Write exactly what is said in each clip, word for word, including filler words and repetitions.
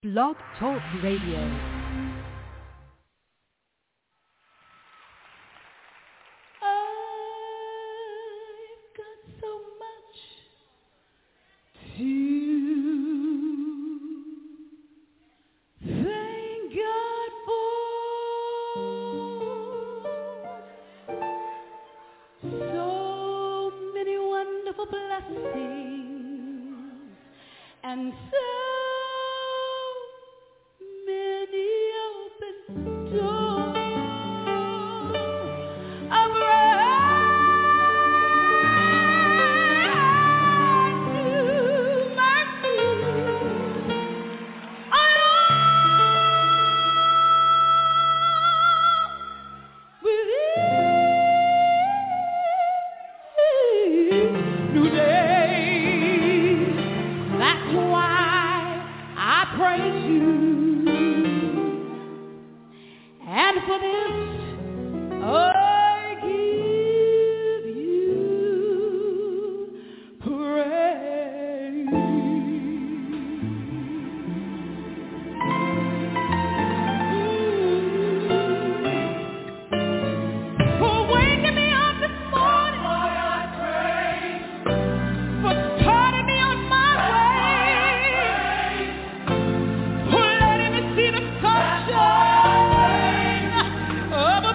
Blog Talk Radio. Oh,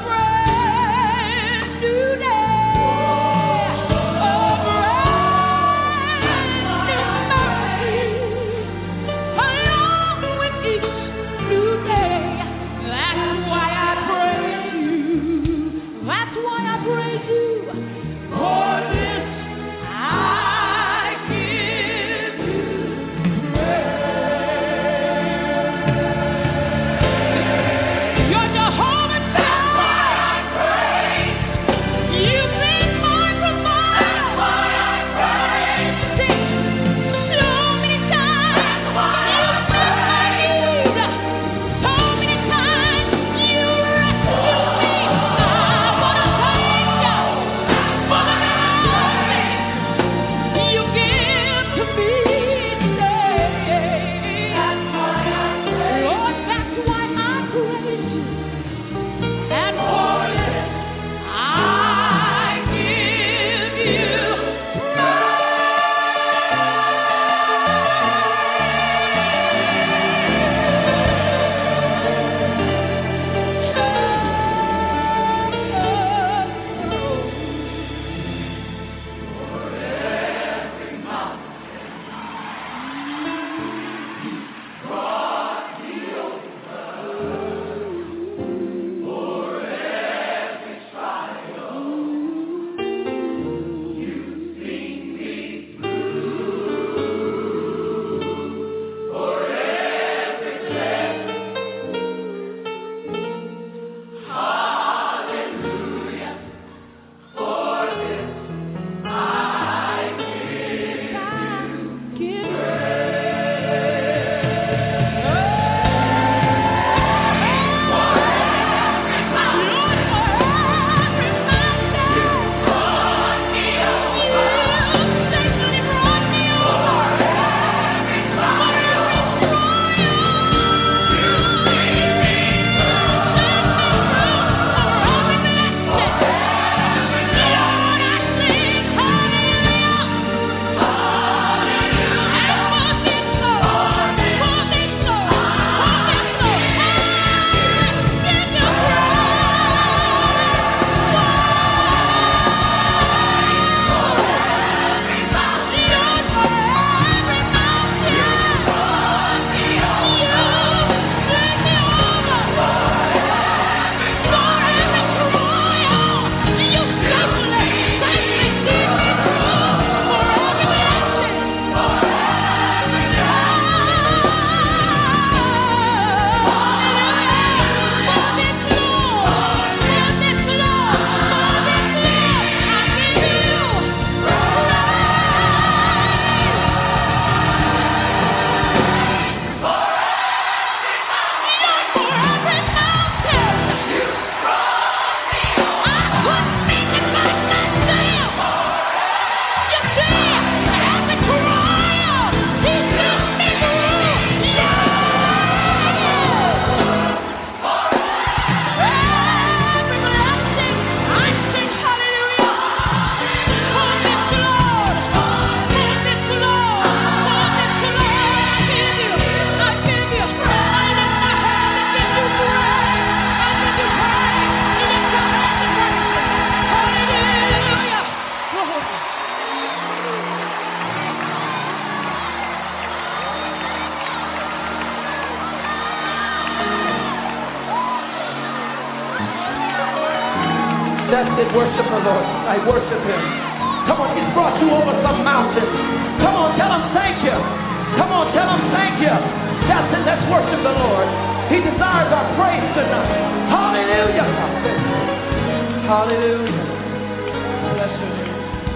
That's it. Worship the Lord. I worship him. Come on, he's brought you over some mountains. Come on, tell him thank you. Come on, tell him thank you. That's it. Let's worship the Lord. He desires our praise tonight. Hallelujah. Hallelujah. Bless your name.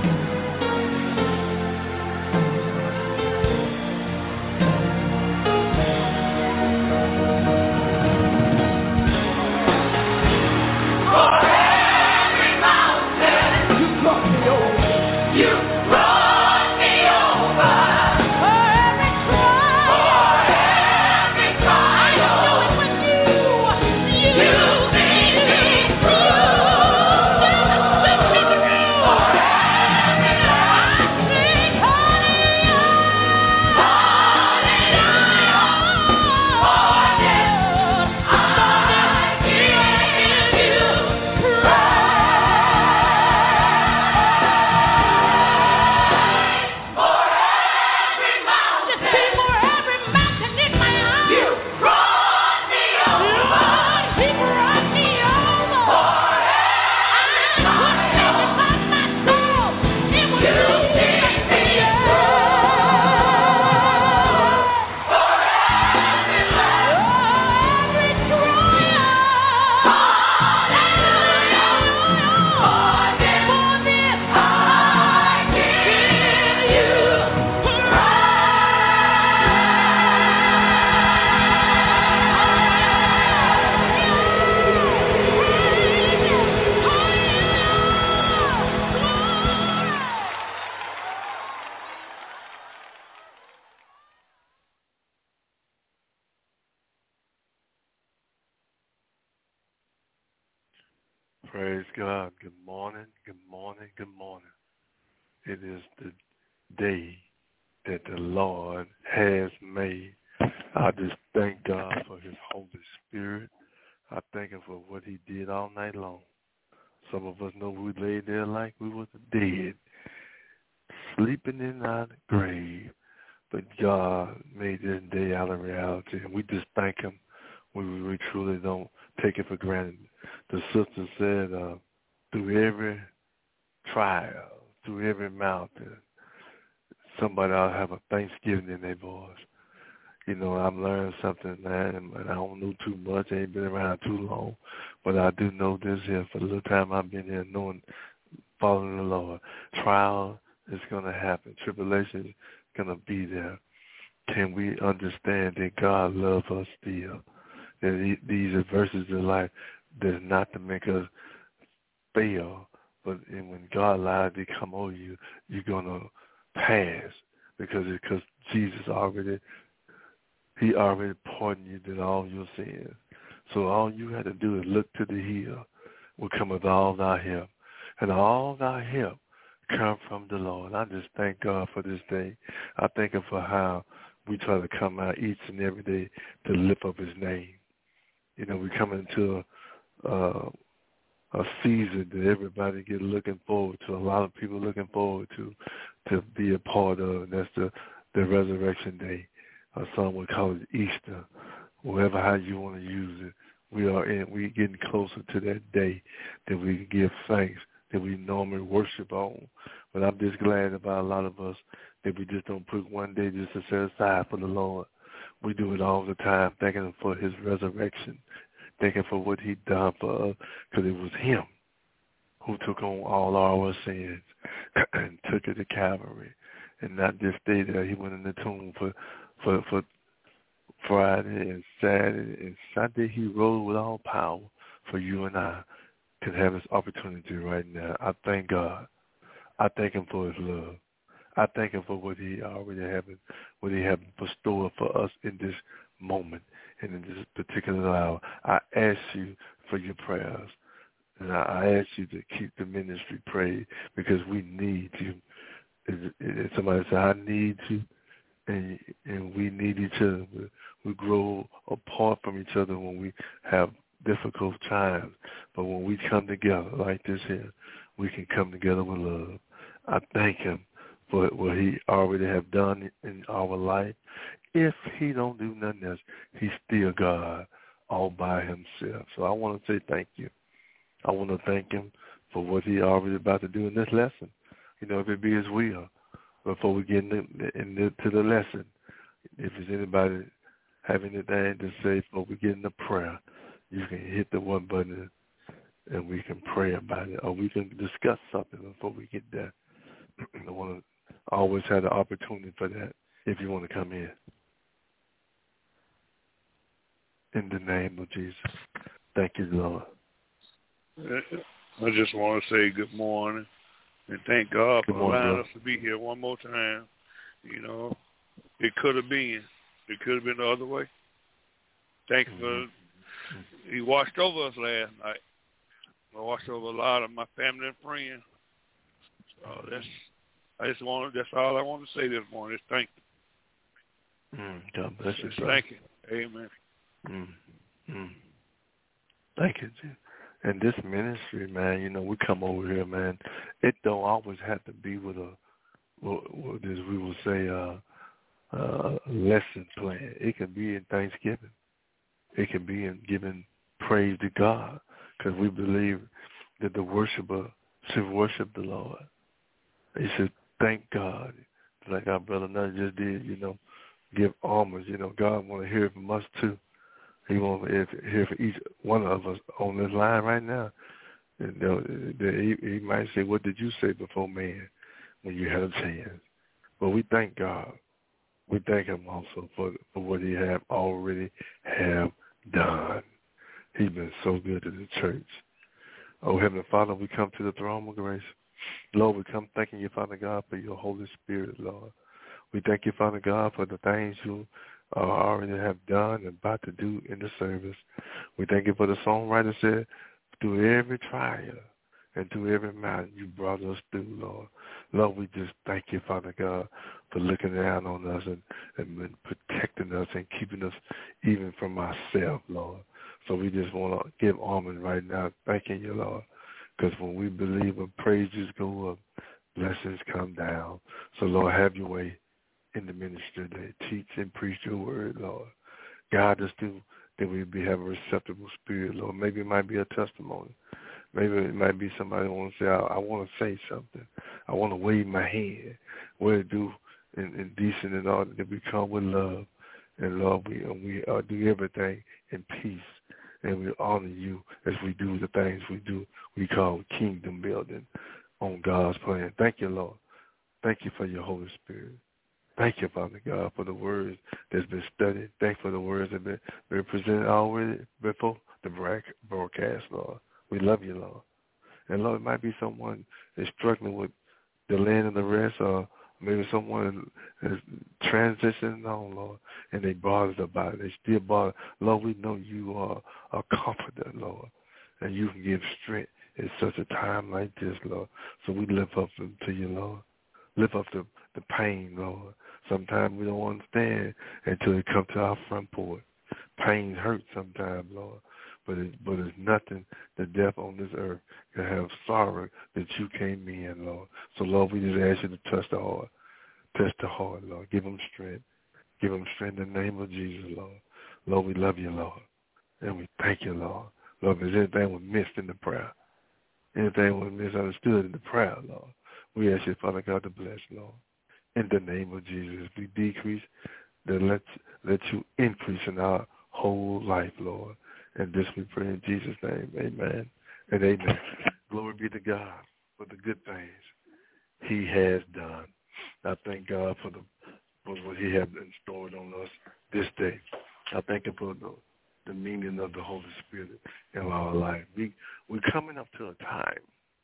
Praise God. Good morning, good morning, good morning. It is the day that the Lord has made. I just thank God for his Holy Spirit. I thank him for what he did all night long. Some of us know we laid there like we was dead, sleeping in our grave. But God made this day out of reality, and we just thank him. We, we truly don't take it for granted. The sister said, uh, through every trial, through every mountain, somebody ought to have a thanksgiving in their voice. You know, I've learned something, man, and I don't know too much. I ain't been around too long. But I do know this here. For the little time I've been here, knowing, following the Lord, trial is going to happen. Tribulation is going to be there. Can we understand that God loves us still? That these adversities in life, that's not to make us fail, but when God allows it to come over you, you're going to pass because because Jesus already, he already pardoned you did all your sins. So all you had to do is look to the hill, will come with all thy help. And all thy help come from the Lord. I just thank God for this day. I thank him for how we try to come out each and every day to lift up his name. You know, we come into a, uh, a season that everybody get looking forward to, a lot of people looking forward to, to be a part of, and that's the, the Resurrection Day. Or some would call it Easter, whatever how you want to use it. We are in, we getting closer to that day that we can give thanks, that we normally worship on. But I'm just glad about a lot of us that we just don't put one day just to set aside for the Lord. We do it all the time, thanking him for his resurrection, thanking for what he done for us, because it was him who took on all our sins and took it to Calvary, and not just stay there. He went in the tomb for for for Friday and Saturday and Sunday. He rose with all power for you and I to have this opportunity right now. I thank God. I thank him for his love. I thank him for what he already have, what he have bestowed for us in this moment and in this particular hour. I ask you for your prayers, and I ask you to keep the ministry prayed because we need you. And somebody say, I need you, and and we need each other. We, we grow apart from each other when we have difficult times, but when we come together like this here, we can come together with love. I thank him for what he already have done in our life. If he don't do nothing else, he's still God all by himself. So I want to say thank you. I want to thank him for what he already about to do in this lesson. You know, if it be his will. Before we get into in the, the lesson, if there's anybody have anything to say before we get into prayer, you can hit the one button and we can pray about it, or we can discuss something before we get there. I want to always have the opportunity for that if you want to come in. In the name of Jesus. Thank you, Lord. I just want to say good morning and thank God for Good morning, allowing bro. us to be here one more time. You know, it could have been. It could have been the other way. Thanks mm-hmm. for, he watched over us last night. I watched over a lot of my family and friends. So that's, I just want, that's all I want to say this morning is thank you. Mm, God bless you, bro. Thank you. Amen. Mm, mm. Thank you, Jim. And this ministry, man, you know, we come over here, man. It don't always have to be with a, what as we will say, uh, uh, a lesson plan. It can be in Thanksgiving. It can be in giving praise to God, because we believe that the worshiper should worship the Lord. He should thank God, like our brother Nunn just did. You know, give homage. You know, God want to hear from us too. He wants to hear from each one of us on this line right now. You know, he, he might say, "What did you say before man when you had a chance?" But we thank God. We thank him also for, for what he have already have done. He's been so good to the church. Oh, Heavenly Father, we come to the throne of grace. Lord, we come thanking you, Father God, for your Holy Spirit, Lord. We thank you, Father God, for the things you uh, already have done and about to do in the service. We thank you for the songwriter said, through every trial and through every mountain you brought us through, Lord. Lord, we just thank you, Father God, for looking down on us and, and protecting us and keeping us even from ourselves, Lord. So we just want to give homage right now, thanking you, Lord, because when we believe when praises go up, blessings come down. So, Lord, have your way in the ministry today. Teach and preach your word, Lord. Guide us through that we be have a receptive spirit, Lord. Maybe it might be a testimony. Maybe it might be somebody who wants to say, I, I want to say something. I want to wave my hand. What to do in, in decent and order that we come with love. And, Lord, we, and we uh, do everything in peace. And we honor you as we do the things we do. We call kingdom building on God's plan. Thank you, Lord. Thank you for your Holy Spirit. Thank you, Father God, for the words that's been studied. Thank you for the words that have been, been presented already before the broadcast, Lord. We love you, Lord. And, Lord, it might be someone that's struggling with the land and the rest, or maybe someone is transitioning on, Lord, and they bothered about it. They still bothered. Lord, we know you are a comforter, Lord, and you can give strength in such a time like this, Lord. So we lift up to you, Lord. Lift up the, the pain, Lord. Sometimes we don't understand until it comes to our front porch. Pain hurts sometimes, Lord. But it, but it's nothing the death on this earth can have sorrow that you came in, Lord. So, Lord, we just ask you to touch the heart. Touch the heart, Lord. Give them strength. Give them strength in the name of Jesus, Lord. Lord, we love you, Lord. And we thank you, Lord. Lord, if there's anything we missed in the prayer, anything we misunderstood in the prayer, Lord, we ask you, Father God, to bless, Lord. In the name of Jesus, we decrease, then let, let you increase in our whole life, Lord. And this we pray in Jesus' name. Amen and amen. Glory be to God for the good things he has done. I thank God for the for what he has stored on us this day. I thank him for the, the meaning of the Holy Spirit in our life. We, we're coming up to a time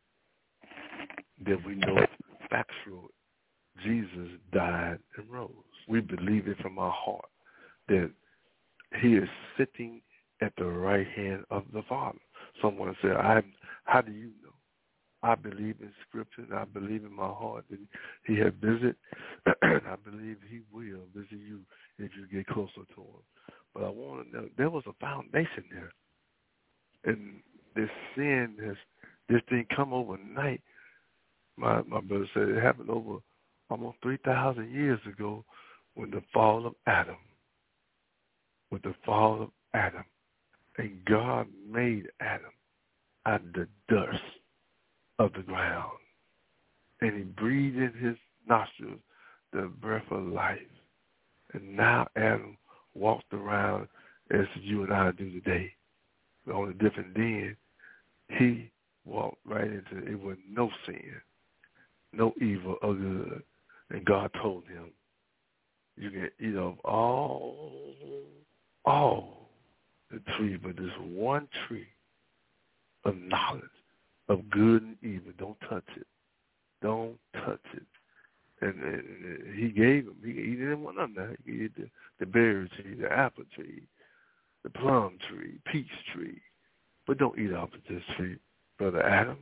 that we know factual Jesus died and rose. We believe it from our heart that he is sitting at the right hand of the Father. Someone said, I, how do you know? I believe in Scripture, and I believe in my heart that he has visited, and I believe he will visit you if you get closer to him. But I want to know, there was a foundation there. And this sin, has, this thing come overnight. My, my brother said it happened over almost three thousand years ago with the fall of Adam. With the fall of Adam. And God made Adam out of the dust. of the ground. And he breathed in his nostrils the breath of life. And now Adam walked around as you and I do today. The only difference then, he walked right into it. It was no sin, no evil or good. And God told him, you can eat of all, all the tree, but this one tree of knowledge of good and evil. Don't touch it. Don't touch it. And, and he gave him, he, he didn't want nothing. Now. He ate the, the berry tree, the apple tree, the plum tree, peach tree. But don't eat off of this tree, Brother Adam.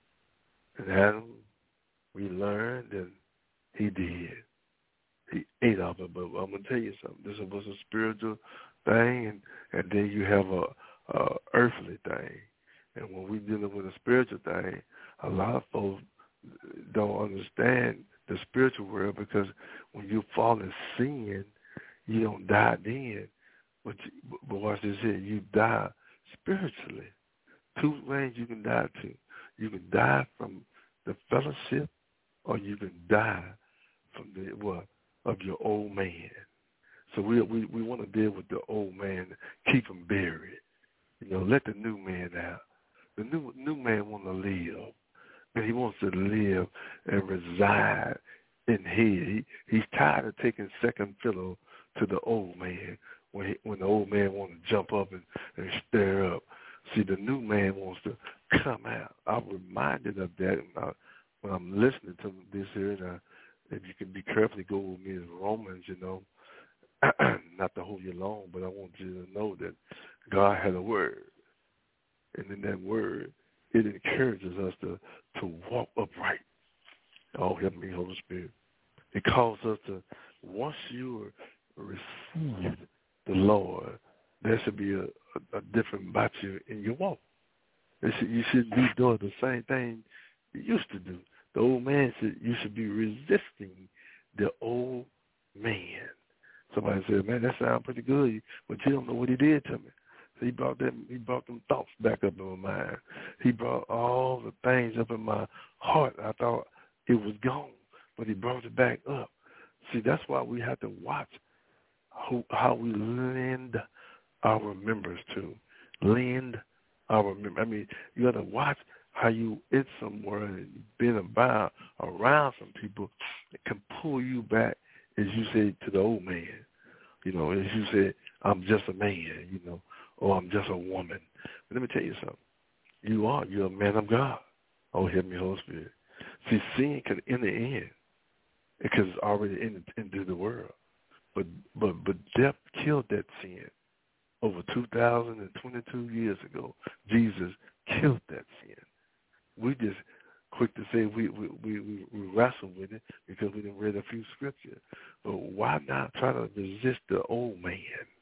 And Adam, we learned, and he did. He ate off it. But I'm going to tell you something. This was a spiritual thing, and, and then you have a, a earthly thing. And when we're dealing with a spiritual thing, a lot of folks don't understand the spiritual world, because when you fall in sin, you don't die then. But, you, but watch this here. You die spiritually. Two ways you can die to. You can die from the fellowship, or you can die from the what of your old man. So we we we want to deal with the old man, keep him buried. You know, let the new man out. The new new man want to live, and he wants to live and reside in here. He he's tired of taking second fiddle to the old man when he, when the old man wants to jump up and, and stir up. See, the new man wants to come out. I'm reminded of that when, I, when I'm listening to this here. And I, if you can be careful, go with me in Romans, you know, not to hold you long, but I want you to know that God had a word. And in that word, it encourages us to, to walk upright. Oh, help me, Holy Spirit. It calls us to, once you receive the Lord, there should be a, a, a different about you in your walk. Should, you shouldn't be doing the same thing you used to do. The old man said you should be resisting the old man. Somebody said, man, that sounds pretty good, but you don't know what he did to me. So he brought them, he brought them thoughts back up in my mind. He brought all the things up in my heart. I thought it was gone, but he brought it back up. See, that's why we have to watch who, how we lend our remembrance to. Lend our remembrance. I mean, you got to watch how you in somewhere and been about around some people that can pull you back, as you say, to the old man. You know, as you said, I'm just a man, you know, or I'm just a woman. But let me tell you something. You are. You're a man of God. Oh, help me, Holy Spirit. See, sin can enter in because it's already in, into the world. But but but death killed that sin over two thousand twenty-two years ago. Jesus killed that sin. We just quick to say we we, we, we wrestle with it because we didn't read a few scriptures. But why not try to resist the old man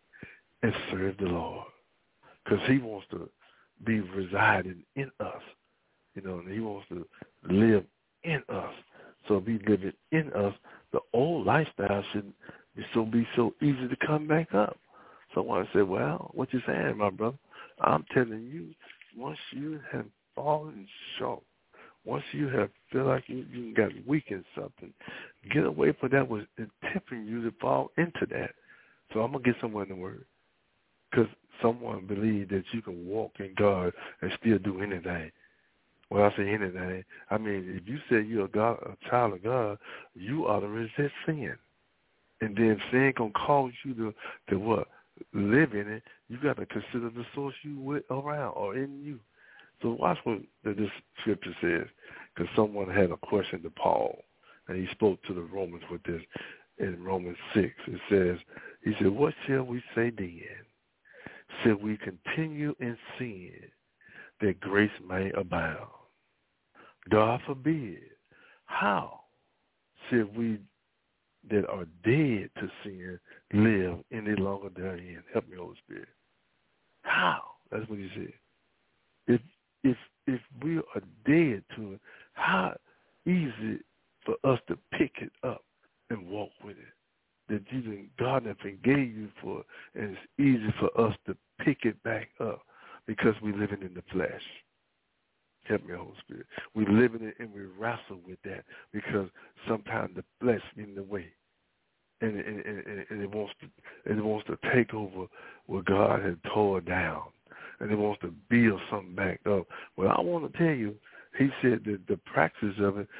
and serve the Lord? Because he wants to be residing in us, you know, and he wants to live in us. So if he living in us, the old lifestyle shouldn't be so be so easy to come back up. Someone said, well, what you saying, my brother? I'm telling you, once you have fallen short, once you have feel like you, you got weak in something, get away from that was tempting you to fall into that. So I'm going to get somewhere in the Word. Because someone believes that you can walk in God and still do anything. When I say anything, I mean, if you say you're a, God, a child of God, you ought to resist sin. And then sin going to cause you to, to what? Live in it. You got to consider the source you with around or in you. So watch what this scripture says, because someone had a question to Paul, and he spoke to the Romans with this in Romans six. It says, he said, what shall we say then? Shall we continue in sin that grace may abound? God forbid. How shall we that are dead to sin live any longer therein? Help me, Holy Spirit. How? That's what he said. If if if we are dead to it, how easy for us to pick it up and walk with it? That you didn't, God never forgave you for it, and it's easy for us to pick it back up because we're living in the flesh. Help me, Holy Spirit. We live in it and we wrestle with that because sometimes the flesh gets in the way. And, and, and, and it wants to it wants to take over what God had tore down. And it wants to build something back up. Well, I want to tell you, he said that the practice of it,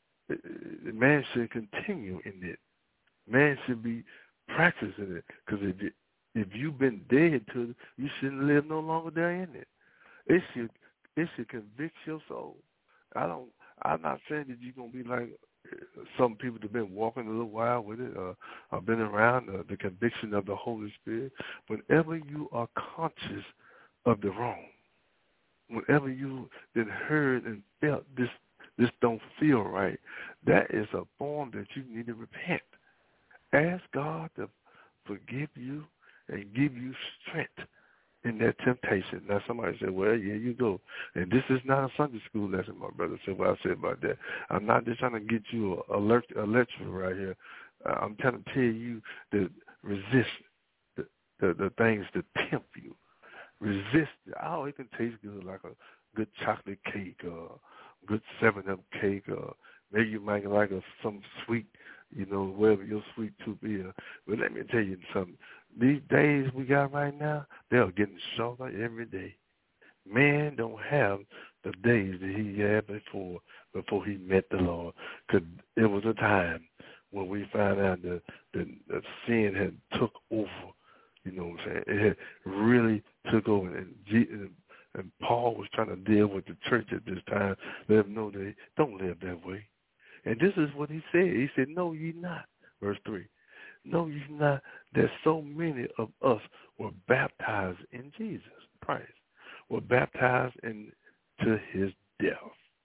man should continue in it. Man should be practicing it. Because if, you, if you've been dead to it, you shouldn't live no longer there in it. It should it should convict your soul. I don't. I'm not saying that you're gonna be like some people that have been walking a little while with it, uh, or been around uh, the conviction of the Holy Spirit. Whenever you are conscious of the wrong, whenever you then heard and felt this, this don't feel right, that is a form that you need to repent. Ask God to forgive you and give you strength in that temptation. Now somebody said, well, yeah, you go. And this is not a Sunday school lesson, my brother said what I said about that. I'm not just trying to get you a, a, lect- a lecture right here. Uh, I'm trying to tell you to resist the, the, the things that tempt you. Resist it. Oh, it can taste good like a good chocolate cake or good seven up cake, or maybe you might like a, some sweet, you know, whatever your sweet tooth is. But let me tell you something. These days we got right now, they're getting shorter every day. Man don't have the days that he had before before he met the Lord. Because it was a time when we found out that the, the sin had took over. You know what I'm saying? It had really took over. And, G, and Paul was trying to deal with the church at this time, let them know they don't live that way. And this is what he said. He said, no, ye not. Verse three. No, ye not, that so many of us were baptized in Jesus Christ, were baptized into his death.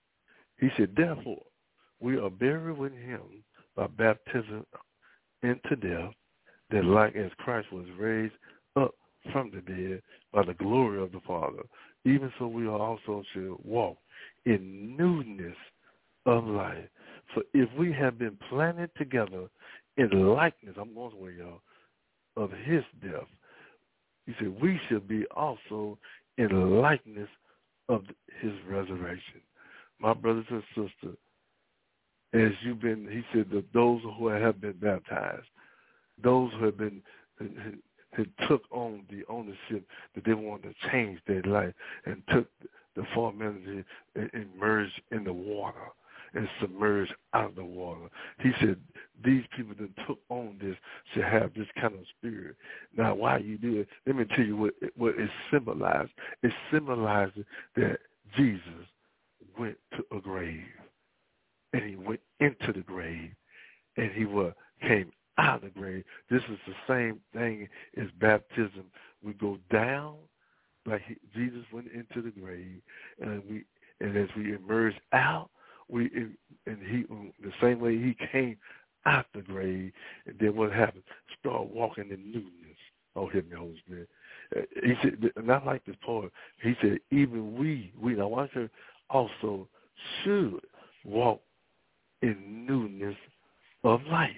He said, therefore, we are buried with him by baptism into death, that like as Christ was raised up from the dead by the glory of the Father, even so we also should walk in newness of life. For if we have been planted together in likeness, I'm going to y'all, of his death, he said, we should be also in likeness of his resurrection. My brothers and sisters, as you've been, he said that those who have been baptized, those who have been, had took on the ownership that they wanted to change their life and took the formality and immersed in the water and submerged out of the water. He said these people that took on this should have this kind of spirit. Now, why you do it, let me tell you what it, what it symbolized. It symbolizes that Jesus went to a grave, and he went into the grave, and he was, came out of the grave. This is the same thing as baptism. We go down like he, Jesus went into the grave, and we and as we emerge out, we and he the same way he came out the grave, and then what happened? Start walking in newness. Oh, hit me, Holy Spirit. He said, not like this poet. He said, even we, we now watch her also should walk in newness of life.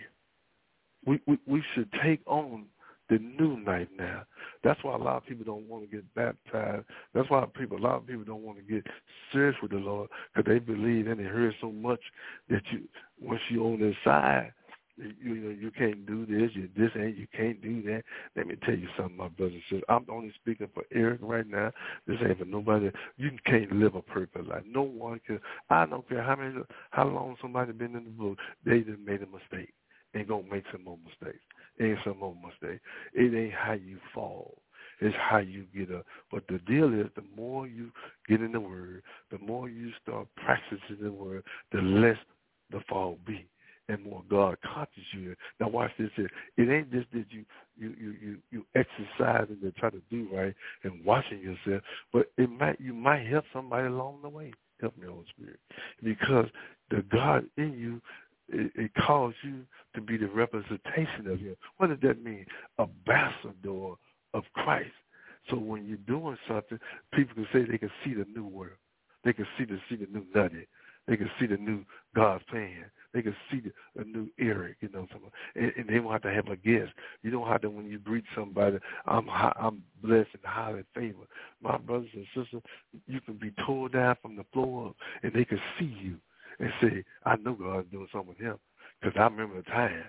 We, we we should take on the new life now. That's why a lot of people don't want to get baptized. That's why people, a lot of people don't want to get serious with the Lord, because they believe and they heard so much that you, once you're on the side, you, you know, you can't do this, you this and you can't do that. Let me tell you something, my brothers and sisters. I'm only speaking for Eric right now. This ain't for nobody. You can't live a perfect life. No one can. I don't care how many, how long somebody been in the book. They just made a mistake. Ain't gonna make some more mistakes. Ain't some more mistakes. It ain't how you fall. It's how you get up. But the deal is, the more you get in the Word, the more you start practicing the Word, the less the fall be, and more God conscious you. Now watch this here. It ain't just that you you you you you exercising to try to do right and watching yourself, but it might you might help somebody along the way. Help me, Holy Spirit, because the God in you. It, it calls you to be the representation of him. What does that mean? Ambassador of Christ. So when you're doing something, people can say they can see the new world. They can see the see the new nutty. They can see the new God's plan. They can see the, a new Eric, you know, something. And, and they won't have to have a guest. You don't have to, when you greet somebody, I'm I'm blessed and highly favored. My brothers and sisters, you can be torn down from the floor up, and they can see you and say, I know God's doing something with him, because I remember the time.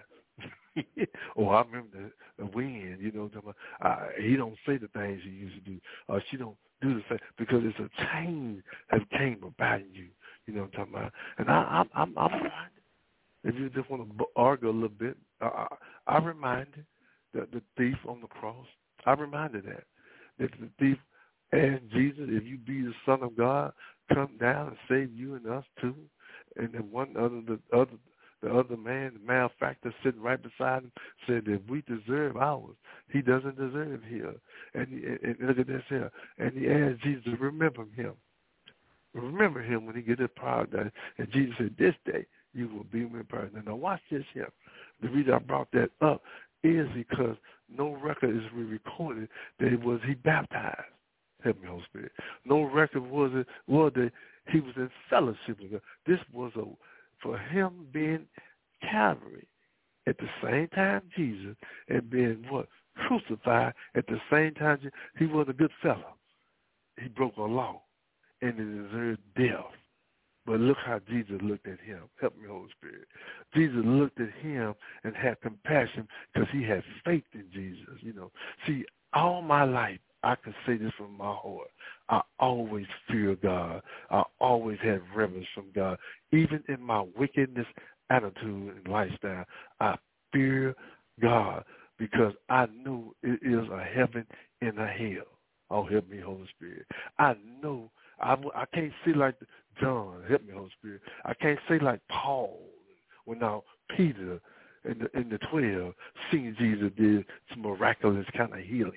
Or I remember the, the wind, you know, uh, he don't say the things he used to do, or she don't do the same, because it's a change that came about you, you know what I'm talking about. And I, I'm, I'm, I'm reminded, if you just want to argue a little bit, uh, I reminded that the thief on the cross, I reminded that, that the thief asked Jesus, if you be the Son of God, come down and save you and us too. And then one other, the other, The other man, the malefactor sitting right beside him, said that we deserve ours. He doesn't deserve his. And, he, and look at this here. And he asked Jesus to remember him. Remember him when he get his power done. And Jesus said, this day you will be with me. Now watch this here. The reason I brought that up is because no record is recorded that it was he baptized. Help me, Holy Spirit. No record was it was that he was in fellowship with God. This was a for him being Calvary at the same time Jesus and being what? Crucified at the same time. He was a good fellow. He broke a law and he deserved death. But look how Jesus looked at him. Help me, Holy Spirit. Jesus looked at him and had compassion because he had faith in Jesus. You know, see, all my life, I can say this from my heart. I always fear God. I always had reverence from God. Even in my wickedness, attitude, and lifestyle, I fear God because I know it is a heaven and a hell. Oh, help me, Holy Spirit. I know I, I can't say like John. Help me, Holy Spirit. I can't say like Paul. When now Peter and the, and the twelve, seeing Jesus did some miraculous kind of healing.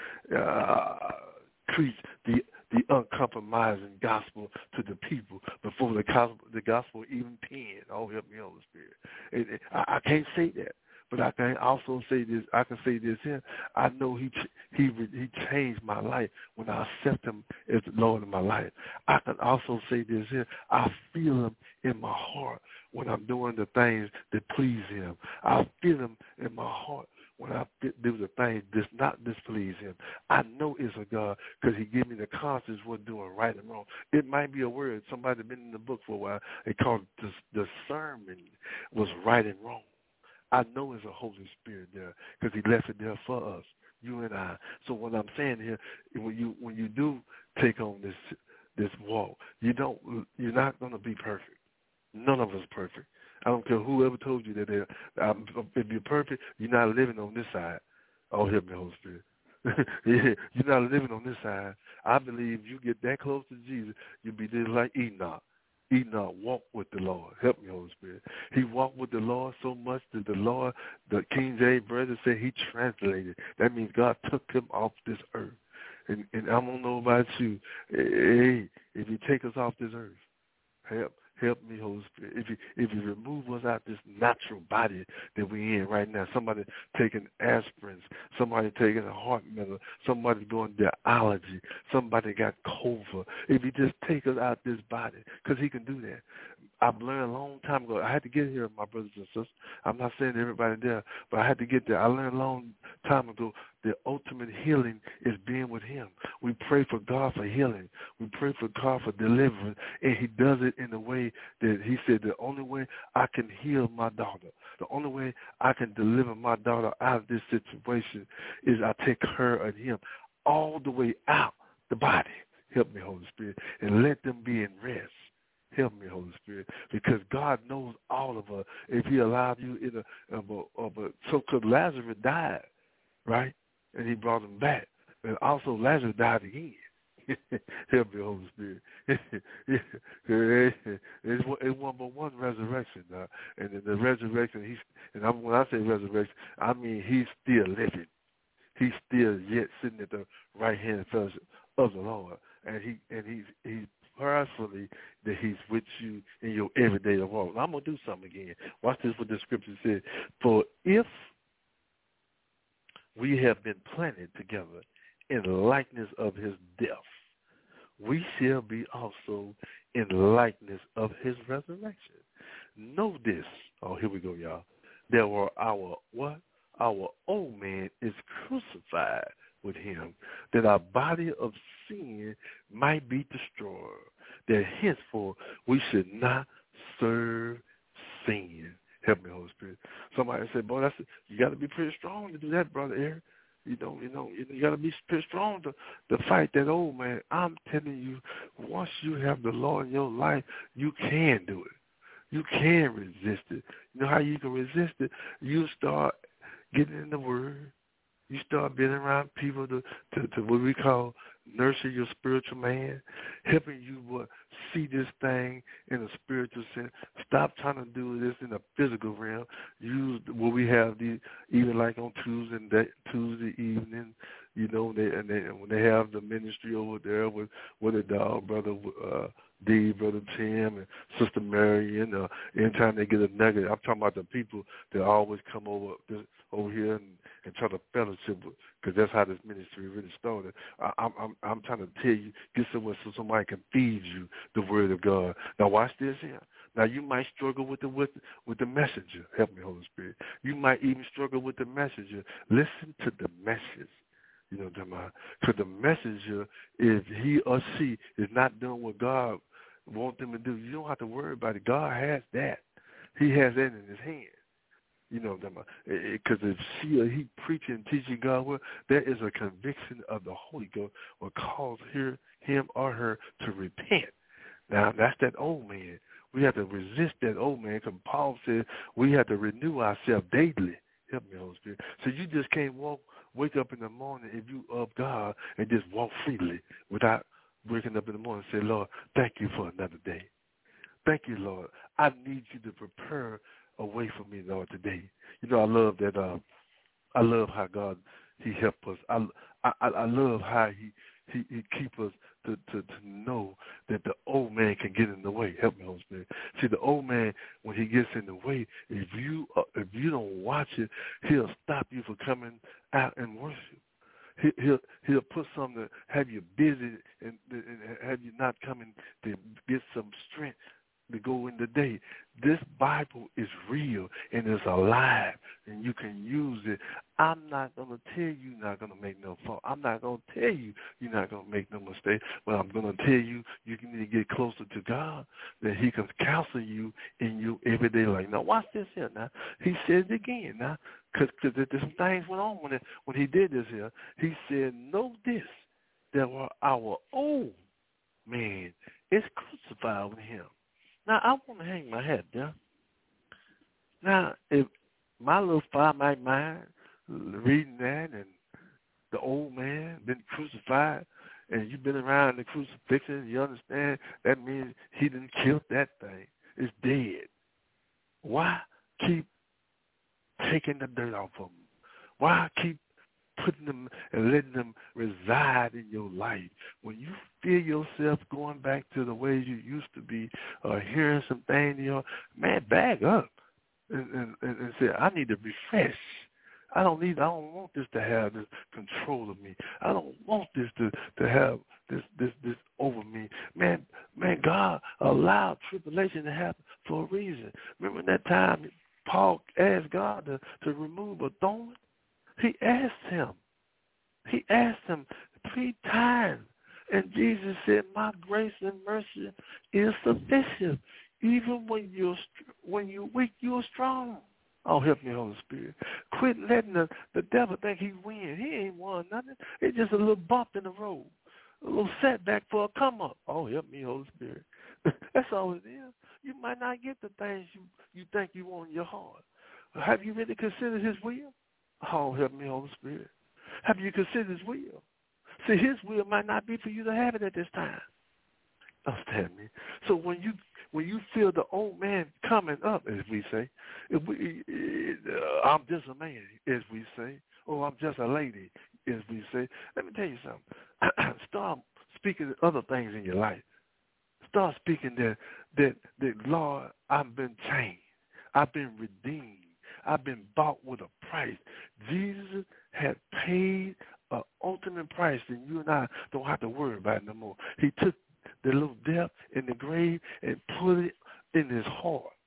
Uh, preach the the uncompromising gospel to the people before the gospel, the gospel even penned. Oh, help me, Holy Spirit. And, and I, I can't say that, but I can also say this. I can say this here. I know he he he changed my life when I accept him as the Lord of my life. I can also say this here. I feel him in my heart when I'm doing the things that please him. I feel him in my heart when I do the things that does not displease him. I know it's a God because he gave me the conscience what doing right and wrong. It might be a word. Somebody been in the book for a while. They called it the sermon was right and wrong. I know it's a Holy Spirit there because he left it there for us, you and I. So what I'm saying here, when you when you do take on this this walk, you don't you're not going to be perfect. None of us perfect. I don't care whoever told you that they're, um, if you're perfect, you're not living on this side. Oh, help me, Holy Spirit. Yeah, you're not living on this side. I believe you get that close to Jesus, you'll be just like Enoch. Enoch walked with the Lord. Help me, Holy Spirit. He walked with the Lord so much that the Lord, the King James brother said he translated. That means God took him off this earth. And, and I don't know about you. Hey, if you take us off this earth, help. Help me, Holy Spirit. If you if you remove us out this natural body that we're in right now, somebody taking aspirins, somebody taking a heart method, somebody doing dialysis, somebody got COVID. If you just take us out this body, because he can do that. I've learned a long time ago. I had to get here, my brothers and sisters. I'm not saying everybody there, but I had to get there. I learned a long time ago the ultimate healing is being with him. We pray for God for healing. We pray for God for deliverance, and he does it in a way that he said the only way I can heal my daughter, the only way I can deliver my daughter out of this situation is I take her and him all the way out the body. Help me, Holy Spirit, and let them be in rest. Help me, Holy Spirit, because God knows all of us. If he allowed you in a, of a, of a so-called Lazarus died, right? And he brought him back. And also Lazarus died again. Help me, Holy Spirit. it's, it's one but one resurrection. Uh, and in the resurrection, he's, and I'm, when I say resurrection, I mean he's still living. He's still yet sitting at the right hand fellowship of the Lord. And he and he's he's personally that he's with you in your everyday walk. Now, I'm going to do something again. Watch this, what the scripture says. For if we have been planted together in likeness of his death, we shall be also in likeness of his resurrection. know this. Oh, here we go, y'all. There were our, what? Our old man is crucified with him, that our body of sin might be destroyed, that henceforth we should not serve sin. Help me, Holy Spirit. Somebody said, boy, that's you got to be pretty strong to do that, Brother Eric. You know, you know, you got to be pretty strong to, to fight that old man. I'm telling you, once you have the Lord in your life, you can do it. You can resist it. You know how you can resist it? You start getting in the Word. You start being around people to, to, to what we call nurture your spiritual man, helping you what, see this thing in a spiritual sense. Stop trying to do this in a physical realm. Use what we have, these, even like on Tuesday, day, Tuesday evening, you know, they, and they, when they have the ministry over there with, with the dog, Brother uh, D, Brother Tim, and Sister Mary, and uh, anytime they get a nugget, I'm talking about the people that always come over this, over here and, and try to fellowship with, because that's how this ministry really started. I, I'm, I'm, I'm trying to tell you, get somewhere so somebody can feed you the Word of God. Now watch this here. Now you might struggle with the with, with the messenger. Help me, Holy Spirit. You might even struggle with the messenger. Listen to the message. You know what I'm talking about? Because the messenger, if he or she is not doing what God wants them to do, you don't have to worry about it. God has that. He has that in his hand. You know what I'm talking about? Because if she or he preaching and teaching God well, there is a conviction of the Holy Ghost will cause her, him or her to repent. Now, that's that old man. We have to resist that old man, because Paul said we have to renew ourselves daily. Help me, Holy Spirit. So you just can't walk, wake up in the morning if you of God and just walk freely without waking up in the morning and say, Lord, thank you for another day. Thank you, Lord. I need you to prepare a way for me, Lord, today. You know, I love that. Uh, I love how God, he helped us. I, I, I love how he, he, he keep us to, to, to know that the old man can get in the way. Help me, Holy Spirit. See, the old man, when he gets in the way, if you uh, if you don't watch it, he'll stop you from coming out and worship. He, he'll he'll put something to have you busy and, and have you not coming to get some strength to go in the day. This Bible is real and it's alive, and you can use it. I'm not going to tell you you're not going to make no fault. I'm not going to tell you you're not going to make no mistake, but I'm going to tell you you need to get closer to God, that he can counsel you in your everyday life. Now, watch this here now. He says it again now, because there's some things went on when, it, when he did this here. He said, know this, that our old man is crucified with him. Now, I want to hang my hat there. Now, if my little five-night mind reading that and the old man been crucified and you've been around the crucifixion, you understand, that means he didn't kill that thing. It's dead. Why keep taking the dirt off of them? Why keep putting them and letting them reside in your life? When you feel yourself going back to the ways you used to be, or hearing some things, you know, man, bag up and, and, and say, I need to refresh. I don't need. I don't want this to have this control of me. I don't want this to, to have this this this over me. Man, man, God allowed tribulation to happen for a reason. Remember that time Paul asked God to, to remove a thorn? He asked him. He asked him three times. And Jesus said, my grace and mercy is sufficient. Even when you're, when you're weak, you're strong. Oh, help me, Holy Spirit. Quit letting the, the devil think he wins. He ain't won nothing. It's just a little bump in the road, a little setback for a come-up. Oh, help me, Holy Spirit. That's all it is. You might not get the things you, you think you want in your heart. Have you really considered his will? Oh, help me, Holy Spirit. Have you considered his will? See, his will might not be for you to have it at this time. Understand me? So when you when you feel the old man coming up, as we say, if we, uh, I'm just a man, as we say, or I'm just a lady, as we say, let me tell you something. Start speaking other things in your life. Start speaking that, that, that, Lord, I've been changed. I've been redeemed. I've been bought with a price. Jesus had paid an ultimate price, and you and I don't have to worry about it no more. He took the little death in the grave and put it in his heart.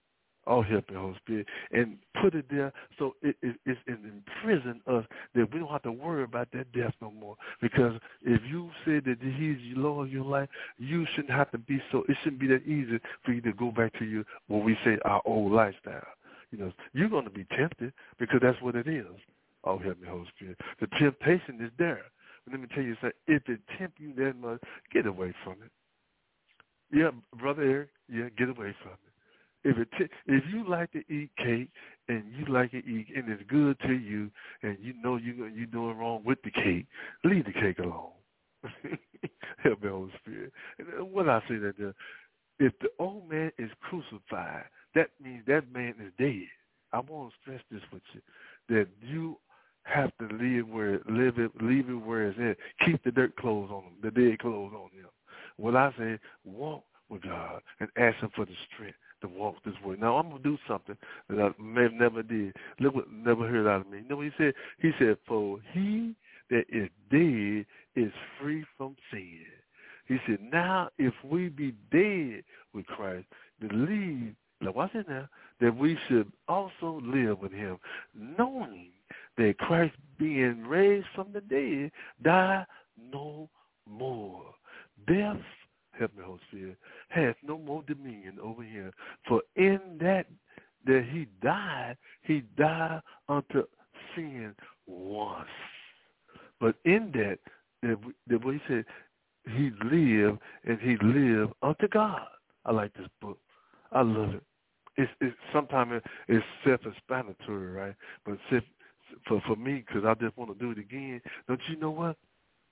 Oh, help me, Holy Spirit, and put it there so it, it, it's in prison us that we don't have to worry about that death no more. Because if you said that He's your Lord of your life, you shouldn't have to be so. It shouldn't be that easy for you to go back to your what we say our old lifestyle. You know, you're going to be tempted because that's what it is. Oh, help me, Holy Spirit. The temptation is there. But let me tell you something. If it tempt you that much, get away from it. Yeah, Brother Eric, yeah, get away from it. If it t- if you like to eat cake and you like to eat and it's good to you and you know you you're doing wrong with the cake, leave the cake alone. Help me, Holy Spirit. And what I say that uh, if the old man is crucified, that means that man is dead. I want to stress this with you, that you have to live where live it, leave it where it's at. Keep the dirt clothes on him, the dead clothes on him. What I say, walk with God and ask Him for the strength to walk this way. Now I'm gonna do something that I may have never did. Look what never heard out of me. You know what He said? He said, "For he that is dead is free from sin." He said, "Now if we be dead with Christ, believe." Now watch it now. That we should also live with Him, knowing that Christ, being raised from the dead, died no more. Death, help me, Holy Spirit, has no more dominion over Him. For in that that He died, He died unto sin once. But in that, that, we, that what He said, He lived, and He lived unto God. I like this book. I love it. It's, it's sometimes it, it's self-explanatory, right? But self, for for me, because I just want to do it again. Don't you know what?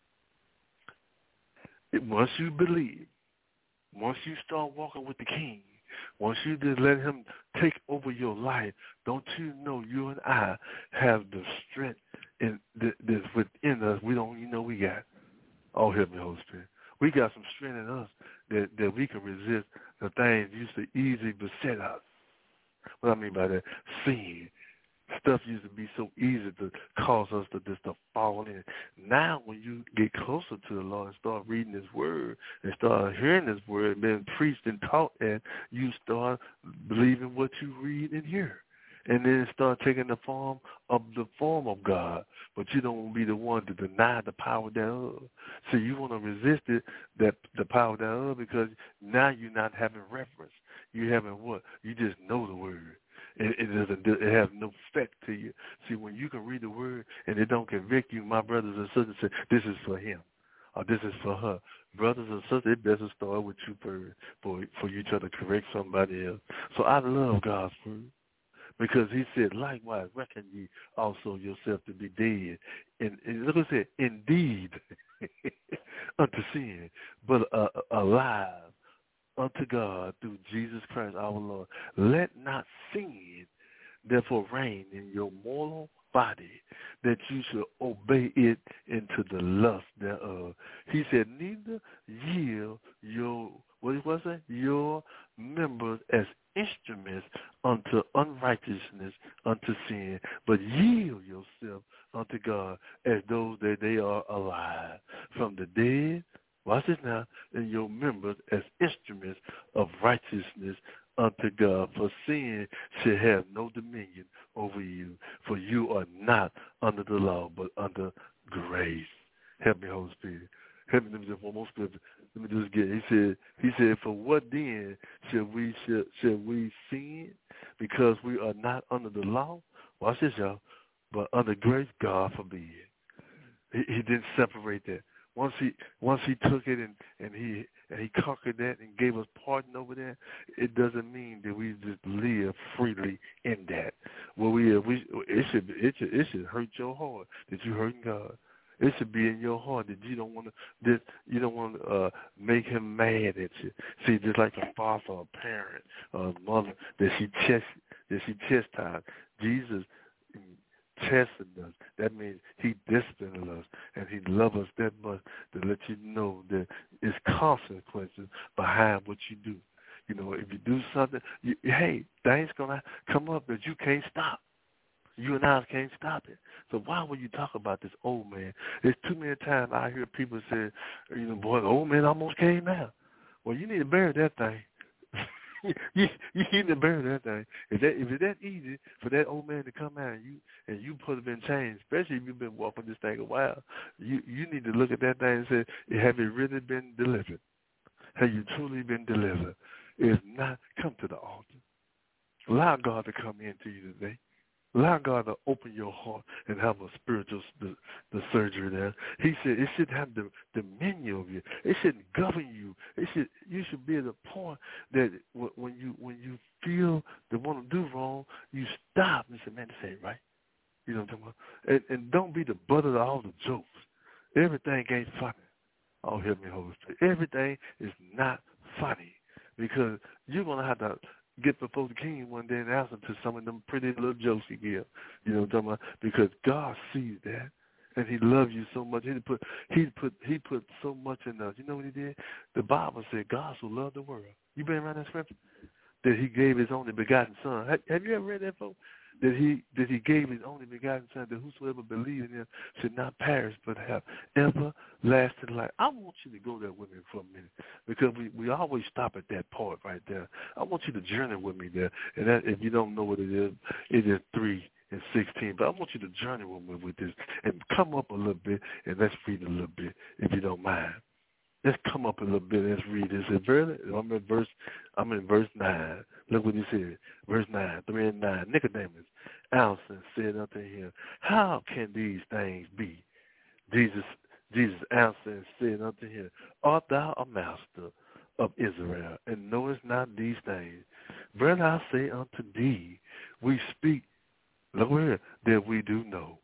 It, once you believe, once you start walking with the King, once you just let Him take over your life, don't you know you and I have the strength in, that's within us we don't even know we got. Oh, help me, Holy Spirit. We got some strength in us that, that we can resist the things used to easily beset us. What I mean by that, sin. Stuff used to be so easy to cause us to just to fall in. Now when you get closer to the Lord and start reading His Word and start hearing His Word being preached and taught, and you start believing what you read and hear. And then it start taking the form of the form of God. But you don't want to be the one to deny the power thereof. So you want to resist it, that the power thereof, because now you're not having reference. You're having what? You just know the Word. It, it doesn't. It has no effect to you. See, when you can read the Word and it don't convict you, my brothers and sisters say, this is for him, or this is for her. Brothers and sisters, it better start with you first for for you try to correct somebody else. So I love God's Word. Because He said, likewise, reckon ye also yourself to be dead. And, and look what it said, indeed, unto sin, but uh, alive unto God through Jesus Christ our Lord. Let not sin therefore reign in your mortal body, that you should obey it into the lust thereof. He said, neither yield your, what was it? Your members as instruments unto unrighteousness, unto sin, but yield yourself unto God as those that they are alive from the dead. Watch this now, and your members as instruments of righteousness unto God. For sin should have no dominion over you, for you are not under the law, but under grace. Help me, Holy Spirit. Help me, let me just one more scripture. Let me just get it. He said, he said, for what then should we should, should we sin? Because we are not under the law. Watch this, y'all. But under grace, God forbid. He, he didn't separate that. Once he once he took it and, and he and he conquered that and gave us pardon over that, it doesn't mean that we just live freely in that. Well, we we it should it should it should hurt your heart that you hurting God. It should be in your heart that you don't want to that you don't want to uh, make Him mad at you. See, just like a father or a parent or a mother that she chest that she chastised. Jesus chastened us. That means He disciplined us, and He loves us that much to let you know that it's consequences behind what you do. You know, if you do something, you, hey, things gonna come up that you can't stop. You and I can't stop it. So why would you talk about this old man? There's too many times I hear people say, you know, boy, the old man almost came out. Well, you need to bury that thing. you you need to burn that thing. If that if it's that easy for that old man to come out and you and you put him in chains, especially if you've been walking this thing a while, you you need to look at that thing and say, have you really been delivered? Have you truly been delivered? If not, come to the altar. Allow God to come into you today. Allow God to open your heart and have a spiritual the, the surgery there. He said it should have the dominion of you. It shouldn't govern you. It should you should be at a point that when you when you feel they want to do wrong, you stop and say, man, this ain't right. You know what I'm talking about? And, and don't be the butt of all the jokes. Everything ain't funny. Oh, help me, Holy Spirit. Everything is not funny because you're going to have to get before the king one day and answer to some of them pretty little jokes he give. You know what I'm talking about? Because God sees that, and he loves you so much. He put he put he put so much in us. You know what he did? The Bible said God so loved the world. You been around that scripture? That he gave his only begotten son. Have, have you ever read that, folks? That he that he gave his only begotten son, that whosoever believes in him should not perish but have everlasting life. I want you to go there with me for a minute because we, we always stop at that part right there. I want you to journey with me there. And that, if you don't know what it is, it is three and sixteen. But I want you to journey with me with this and come up a little bit and let's read a little bit if you don't mind. Let's come up a little bit. Let's read this. I'm in verse. I'm in verse nine. Look what he said. Verse nine, three and nine. Nicodemus answered said unto him, how can these things be? Jesus, Jesus answered and said unto him, art thou a master of Israel, and knowest not these things? Brother, I say unto thee, we speak, look here, that we do know,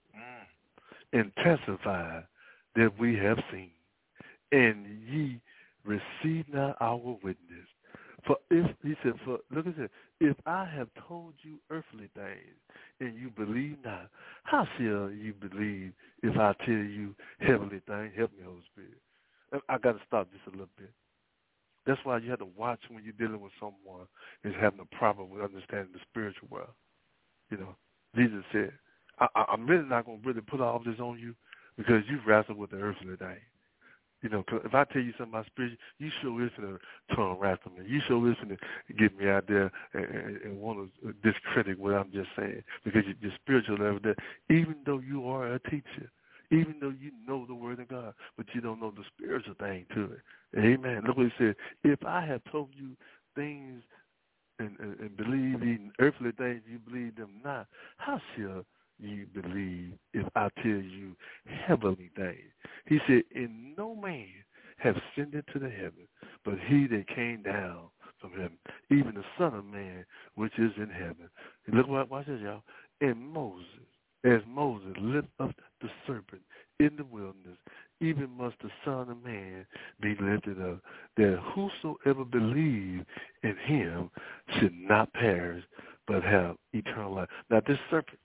and testify that we have seen, and ye receive not our witness. For if, he said, for look at this, if I have told you earthly things, and you believe not, how shall you believe if I tell you heavenly things? Help me, Holy Spirit. I got to stop just a little bit. That's why you have to watch when you're dealing with someone who's having a problem with understanding the spiritual world. You know, Jesus said, I, I, I'm really not going to really put all this on you because you wrestle with the earthly thing. You know, cause if I tell you something about spiritual, you sure is going to turn around to me. You sure is going to get me out there and, and, and want to discredit what I'm just saying because you're spiritual level there, even though you are a teacher, even though you know the Word of God, but you don't know the spiritual thing to it. Amen. Look what he said. If I have told you things and, and, and believe in earthly things, you believe them not, how shall you believe if I tell you heavenly things? He said, and no man have ascended to the heaven, but he that came down from heaven, even the Son of Man, which is in heaven. And look what, watch this, y'all. And Moses, as Moses lifted up the serpent in the wilderness, even must the Son of Man be lifted up, that whosoever believes in him should not perish, but have eternal life. Now, this serpent,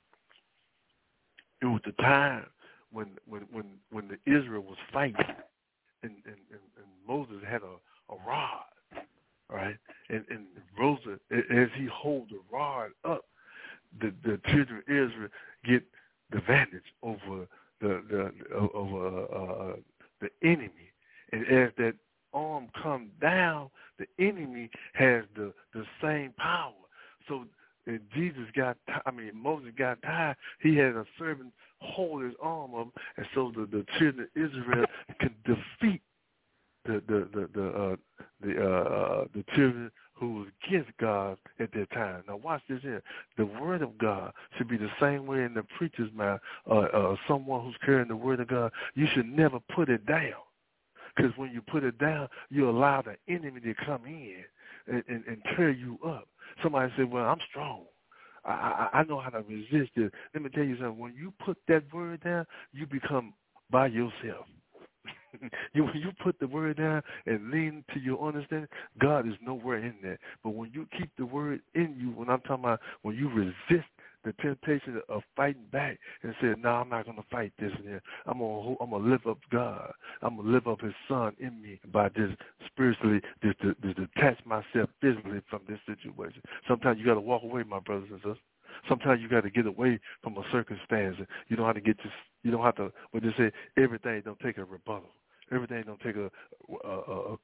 it was the time when when when, when the Israel was fighting, and, and, and, and Moses had a, a rod, right? And, and Moses, as he holds the rod up, the, the children of Israel get the advantage over the the over uh, the enemy, and as that arm comes down, the enemy has the the same power. So. And Jesus got, I mean, Moses got tired. He had a servant hold his arm up, and so the, the children of Israel could defeat the the the the uh, the, uh, the children who was against God at that time. Now watch this here. The word of God should be the same way in the preacher's mouth. Uh, uh, someone who's carrying the word of God, you should never put it down. Because when you put it down, you allow the enemy to come in and, and, and tear you up. Somebody said, well, I'm strong. I, I, I know how to resist it. Let me tell you something. When you put that word down, you become by yourself. you, when you put the word down and lean to your understanding, God is nowhere in that. But when you keep the word in you, when I'm talking about when you resist the temptation of fighting back and say, no, I'm not going to fight this and that. I'm going to I'm gonna lift up God. I'm going to lift up his son in me by just spiritually just to, just detach myself physically from this situation. Sometimes you got to walk away, my brothers and sisters. Sometimes you got to get away from a circumstance. You don't have to get this, you don't have to, what they say, everything don't take a rebuttal. Everything don't take a, a, a, a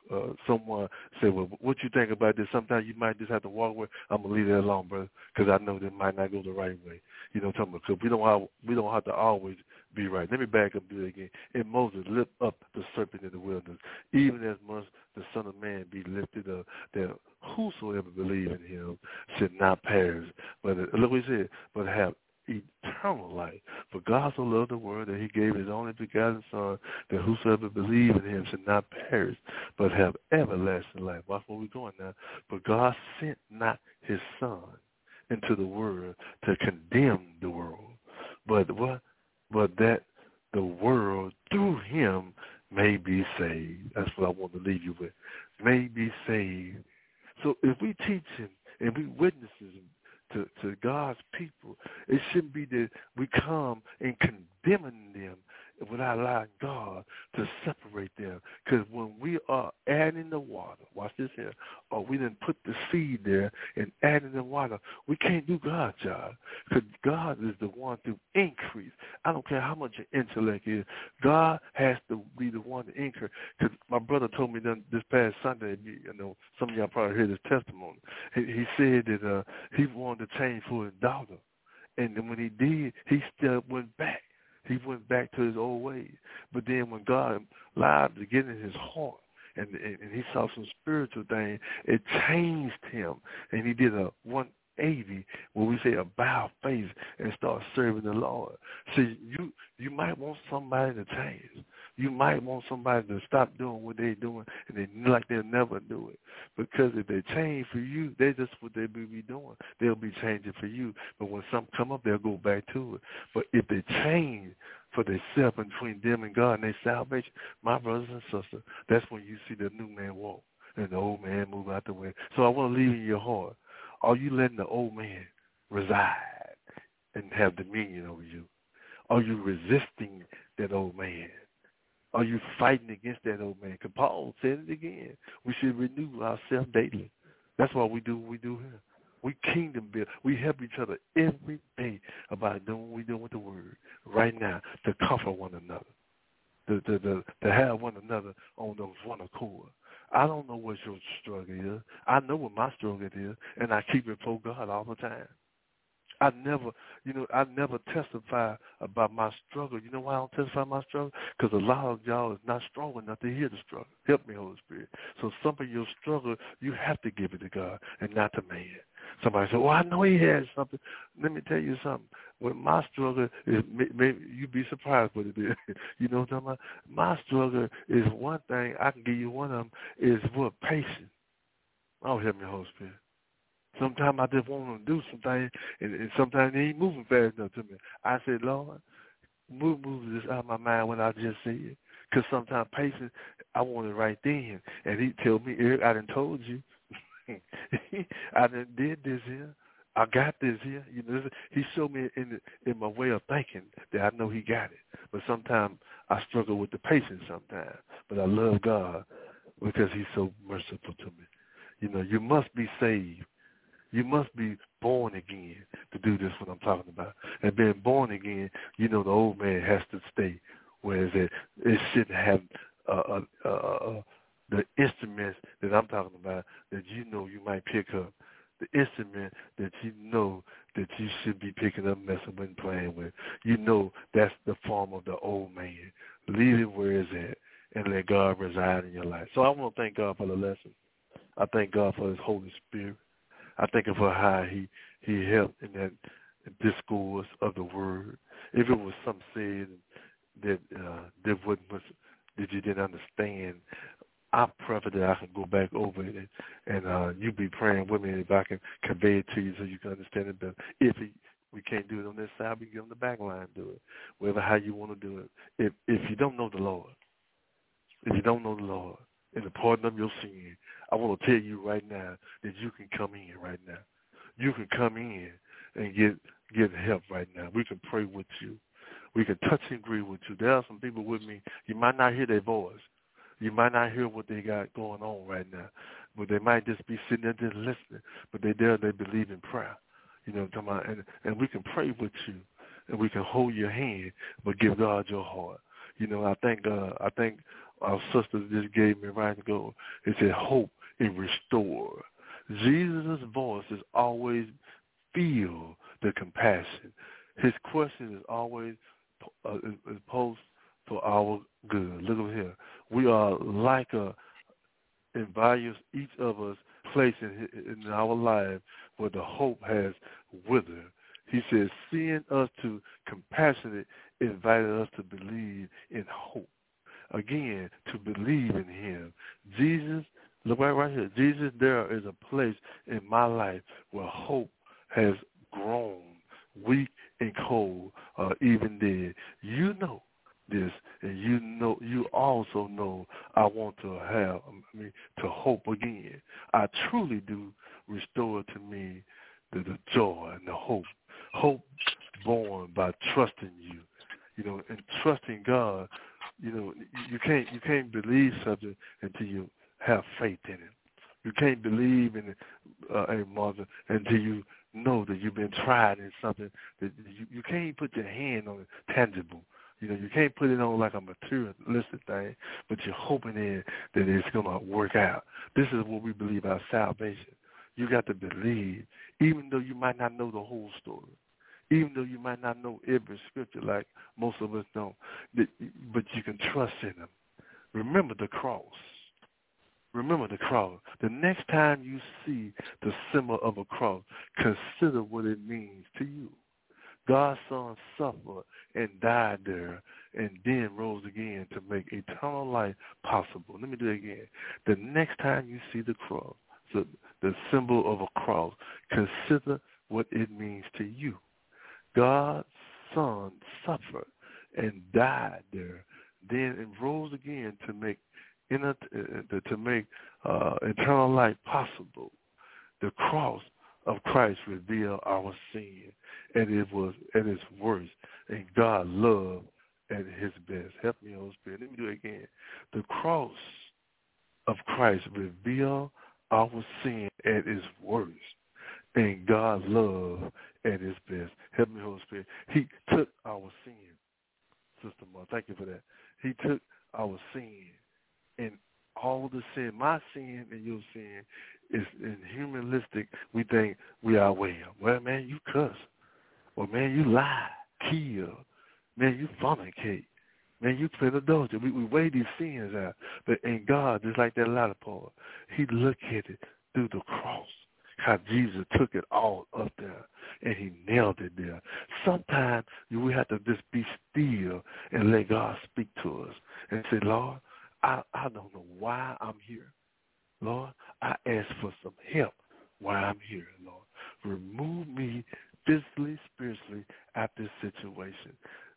someone say, well, what you think about this? Sometimes you might just have to walk away. I'm going to leave it alone, brother, because I know that might not go the right way. You know what I'm talking about? Because we don't have, we don't have to always be right. Let me back up and do it again. And Moses lift up the serpent in the wilderness, even as much the Son of Man be lifted up, that whosoever believe in him should not perish, but look what he said, but have eternal life. For God so loved the world that he gave his only begotten Son, that whosoever believe in him should not perish, but have everlasting life. Watch where we're going now. But God sent not his Son into the world to condemn the world, but what? But that the world through him may be saved. That's what I want to leave you with. May be saved. So if we teaching and we witnesses to, to God's people, it shouldn't be that we come and condemning them without allowing God to separate them. Because when we are adding the water, watch this here, or we didn't put the seed there and adding the water, we can't do God's job. Because God is the one to increase. I don't care how much your intellect is. God has to be the one to increase. Because my brother told me this past Sunday, you know, some of y'all probably heard his testimony. He, he said that uh, he wanted to change for his daughter. And then when he did, he still went back. He went back to his old ways. But then when God allowed to get in his heart and, and, and he saw some spiritual things, it changed him. And he did a one eighty, where we say a bow face, and start serving the Lord. See, you you might want somebody to change. You might want somebody to stop doing what they're doing, and they like they'll never do it. Because if they change for you, they just what they will be doing. They'll be changing for you. But when something come up, they'll go back to it. But if they change for themselves and between them and God and their salvation, my brothers and sisters, that's when you see the new man walk and the old man move out the way. So I want to leave in your heart, are you letting the old man reside and have dominion over you? Are you resisting that old man? Are you fighting against that old man? Because Paul said it again. We should renew ourselves daily. That's why we do what we do here. We kingdom build. We help each other every day about doing what we do with the word right now to comfort one another, to, to, to, to have one another on those one accord. I don't know what your struggle is. I know what my struggle is, and I keep it before God all the time. I never, you know, I never testify about my struggle. You know why I don't testify my struggle? Because a lot of y'all is not strong enough to hear the struggle. Help me, Holy Spirit. So some of your struggle, you have to give it to God and not to man. Somebody said, well, I know he has something. Let me tell you something. When my struggle is, maybe you'd be surprised what it is. You know what I'm talking about? My struggle is one thing. I can give you one of them is what? Patience. Oh, help me, Holy Spirit. Sometimes I just want to do something, and, and sometimes they ain't moving fast enough to me. I said, Lord, move, move this out of my mind when I just see it. Because sometimes patience, I want it right then. And he tell me, Eric, I done told you. I done did this here. I got this here. You know, he showed me in the, in my way of thinking that I know he got it. But sometimes I struggle with the patience sometimes. But I love God because he's so merciful to me. You know, you must be saved. You must be born again to do this, what I'm talking about. And being born again, you know the old man has to stay. Whereas it, it shouldn't have uh, uh, uh, the instruments that I'm talking about that you know you might pick up. The instrument that you know that you should be picking up, messing with, and playing with. You know that's the form of the old man. Leave it where it's at and let God reside in your life. So I want to thank God for the lesson. I thank God for his Holy Spirit. I think of how he, he helped in that discourse of the word. If it was something said that uh, that wasn't that you didn't understand, I prefer that I can go back over it and, and uh, you be praying with me if I can convey it to you so you can understand it better. If it, we can't do it on this side, we get on the back line do it. Whatever how you want to do it. If if you don't know the Lord, if you don't know the Lord, and the pardon of your sin, I want to tell you right now that you can come in right now. You can come in and get get help right now. We can pray with you. We can touch and agree with you. There are some people with me. You might not hear their voice. You might not hear what they got going on right now. But they might just be sitting there just listening. But they there, they believe in prayer. You know what I'm talking about? And, and we can pray with you. And we can hold your hand, but give God your heart. You know, I thank God. I thank our sister just gave me right ago. It said hope and restore. Jesus' voice is always feel the compassion. His question is always uh, is posed for our good. Look over here. We are like a in values each of us place in, in our life where the hope has withered. He says, seeing us to compassionate, invited us to believe in hope. Again, to believe in him. Jesus, look right, right here. Jesus, there is a place in my life where hope has grown, weak and cold, uh, even dead. You know this, and you know, you also know I want to have, I mean, to hope again. I truly do restore to me the, the joy and the hope. Hope born by trusting you, you know, and trusting God. You know, you can't you can't believe something until you have faith in it. You can't believe in it, uh, a mother, until you know that you've been tried in something that you, you can't put your hand on it tangible. You know, you can't put it on like a materialistic thing, but you're hoping in that it's going to work out. This is what we believe our salvation. You got to believe, even though you might not know the whole story, even though you might not know every scripture like most of us don't, but you can trust in them. Remember the cross. Remember the cross. The next time you see the symbol of a cross, consider what it means to you. God's Son suffered and died there and then rose again to make eternal life possible. Let me do it again. The next time you see the cross, the, the symbol of a cross, consider what it means to you. God's Son suffered and died there, then and rose again to make in a, to make uh, eternal life possible. The cross of Christ revealed our sin, and it was at its worst, and God loved at his best. Help me, Holy Spirit. Let me do it again. The cross of Christ revealed our sin at its worst, and God loved at his best. Help me, Holy Spirit. He took our sin, Sister Ma. Thank you for that. He took our sin, and all the sin, my sin and your sin, is in humanistic. We think we are well. Well, man, you cuss. Well, man, you lie, kill. Man, you fornicate. Man, you play adultery. We, we weigh these sins out. But in God, just like that latter part, he looked at it through the cross. How Jesus took it all up there, and he nailed it there. Sometimes we have to just be still and let God speak to us and say, Lord, I, I don't know why I'm here. Lord, I ask for some help while I'm here, Lord. Remove me physically, spiritually out this situation.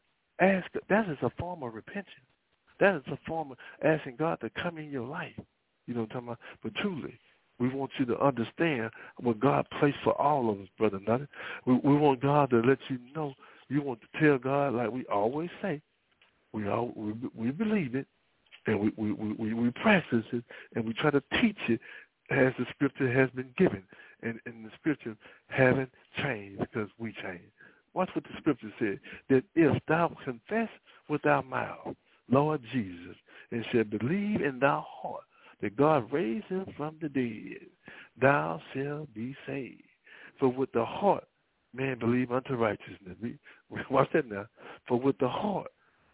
Ask, that is a form of repentance. That is a form of asking God to come in your life. You know what I'm talking about? But truly, we want you to understand what God placed for all of us, Brother Nutty. We, we want God to let you know. You want to tell God, like we always say, we all, we, we believe it, and we, we, we, we practice it, and we try to teach it as the Scripture has been given. And, and the Scripture haven't changed because we changed. Watch what the Scripture said, that if thou confess with thy mouth, Lord Jesus, and shall believe in thy heart that God raised him from the dead, thou shalt be saved. For with the heart man believe unto righteousness. We, watch that now. For with the heart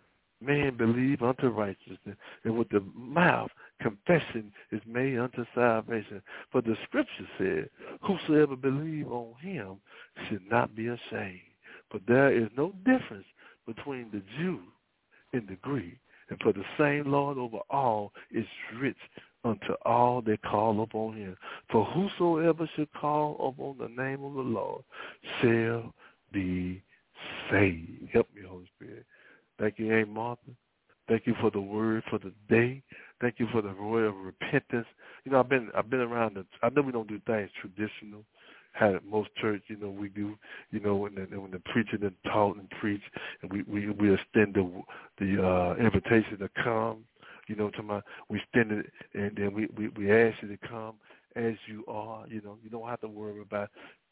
man believe unto righteousness, and with the mouth confession is made unto salvation. For the Scripture said, whosoever believe on him should not be ashamed. But there is no difference between the Jew and the Greek. And for the same Lord over all is rich unto all that call upon him. For whosoever should call upon the name of the Lord shall be saved. Help me, Holy Spirit. Thank you, Aunt Martha. Thank you for the word for the day. Thank you for the word of repentance. You know, I've been I've been around the. I know we don't do things traditional. How most church, you know, we do. You know, when the when the preacher then taught and preach, and we we, we extend the the uh, invitation to come. You know, to my we extend it, and then we, we we ask you to come as you are. You know, you don't have to worry about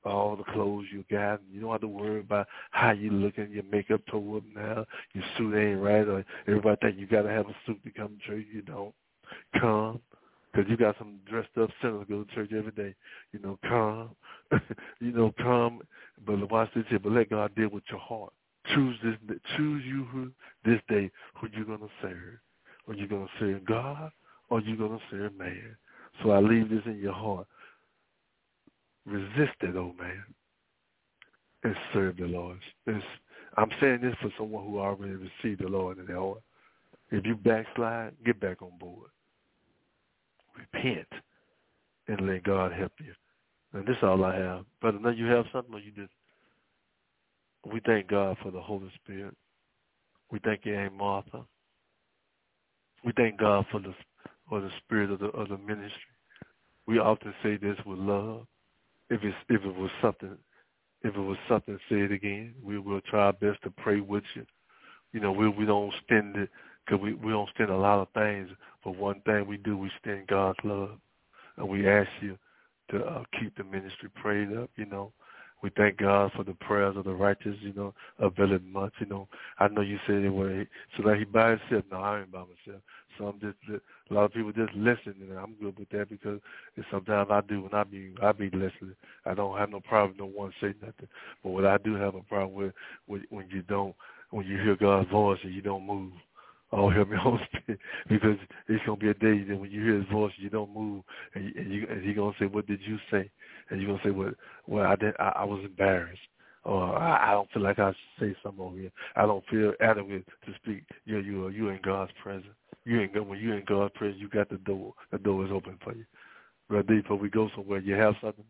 all the clothes you got. You don't have to worry about how you looking, your makeup tore up now, your suit ain't right, or everybody think you got to have a suit to come to church. You don't. Come, because you got some dressed up sinners go to church every day. You know, come. you know, come. But watch this here. But let God deal with your heart. Choose this. Choose you who this day who you're gonna serve. Are you gonna serve God, or are you gonna serve man? So I leave this in your heart. Resist that old man and serve the Lord. It's, I'm saying this for someone who already received the Lord in their heart. If you backslide, get back on board. Repent and let God help you. And this is all I have. Brother, now you have something, or you just? We thank God for the Holy Spirit. We thank you, Aunt Martha. We thank God for the for the spirit of the of the ministry. We often say this with love. If it's if it was something, if it was something, say it again. We will try our best to pray with you. You know, we we don't spend it because we we don't spend a lot of things, but one thing we do, we spend God's love, and we ask you to uh, keep the ministry prayed up. You know. We thank God for the prayers of the righteous, you know, availeth much, you know. I know you said it was, so that he by himself. No, I ain't by myself. So I'm just, a lot of people just listen, and I'm good with that because sometimes I do when I be, I be listening. I don't have no problem with no one say nothing. But what I do have a problem with, with when you don't, when you hear God's voice and you don't move. Oh, help me, Holy Spirit, because it's going to be a day that when you hear his voice, you don't move, and, you, and, you, and he's going to say, what did you say? And you're going to say, well, well I, did, I, I was embarrassed, or I, I don't feel like I should say something over here. I don't feel adequate to speak. Yeah, you are. You're in God's presence. You ain't when you're in God's presence, you got the door. The door is open for you. Brother D, before we go somewhere, you have something?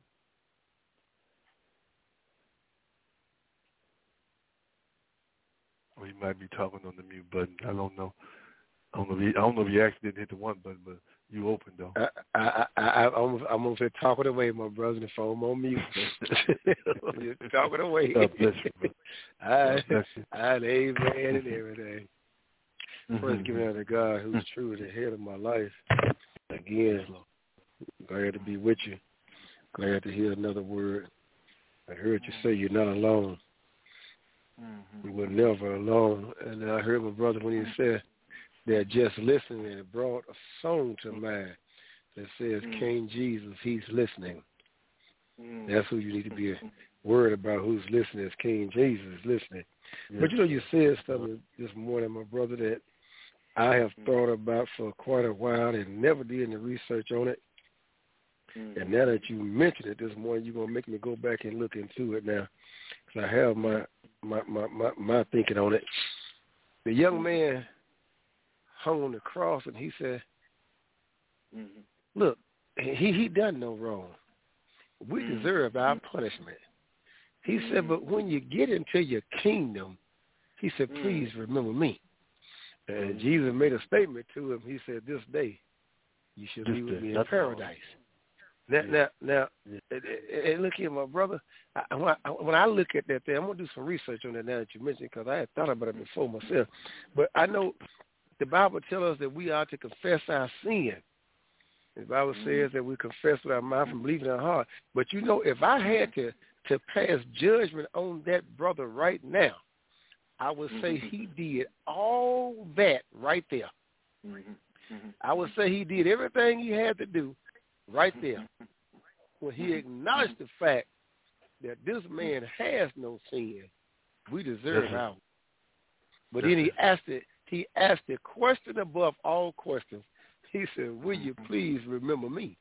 Or you might be talking on the mute button. I don't know. I don't know if you, I don't know if you actually didn't hit the one button, but you opened though. I, I, I, I, I'm, I'm gonna say talking away, my brother. The phone on mute. Just talking away. God bless you, brother. I, God bless you. I, amen and everything. Mm-hmm. First, giving out to God, who's true the head of my life. Again, glad to be with you. Glad to hear another word. I heard you say you're not alone. Mm-hmm. You were never alone. And I heard my brother when he said that just listening, and it brought a song to mind that says, mm-hmm. King Jesus, he's listening. Mm-hmm. That's who you need to be worried about, who's listening, is King Jesus is listening. Yes. But you know, you said something this morning, my brother, that I have thought about for quite a while and never did any research on it. Mm-hmm. And now that you mentioned it this morning, you're going to make me go back and look into it now. Because I have my, my, my, my, my thinking on it. The young man hung on the cross and he said, mm-hmm. look, he, he done no wrong. We mm-hmm. deserve our punishment. He mm-hmm. said, but when you get into your kingdom, he said, please mm-hmm. remember me. And Jesus made a statement to him. He said, this day you shall be with me in paradise. Now, yeah. now, now yeah. and look here, my brother, I, when, I, when I look at that thing, I'm going to do some research on that now that you mentioned, because I had thought about it before myself. But I know the Bible tells us that we are to confess our sin. The Bible mm-hmm. says that we confess with our mouth and believe in our heart. But, you know, if I had to, to pass judgment on that brother right now, I would say he did all that right there. Mm-hmm. I would say he did everything he had to do right there. When he acknowledged the fact that this man has no sin, we deserve mm-hmm. out. But then he asked it. He asked the question above all questions. He said, will you please remember me?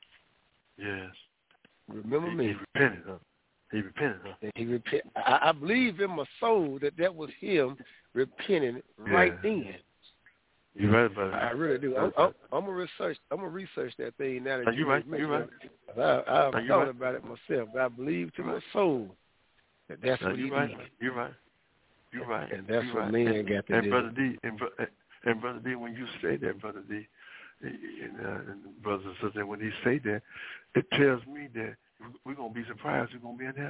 Yes. Remember he, me. He repented, huh? He repented, huh? And he repent. I, I believe in my soul that that was him repenting right yeah. then. You're right about it. I really do. I'm, I'm, I'm gonna research. I'm gonna research that thing now that Are you, you right. You're right. I, I've Are you thought right? about it myself. But I believe to my soul that that's Are what he right. did. You're right. You're right. And that's You're what right. man and, got to and do. Brother D, and, and Brother D, when you say that, Brother D, and, uh, and brothers and sisters, when he say that, it tells me that we're gonna be surprised we're gonna be in heaven.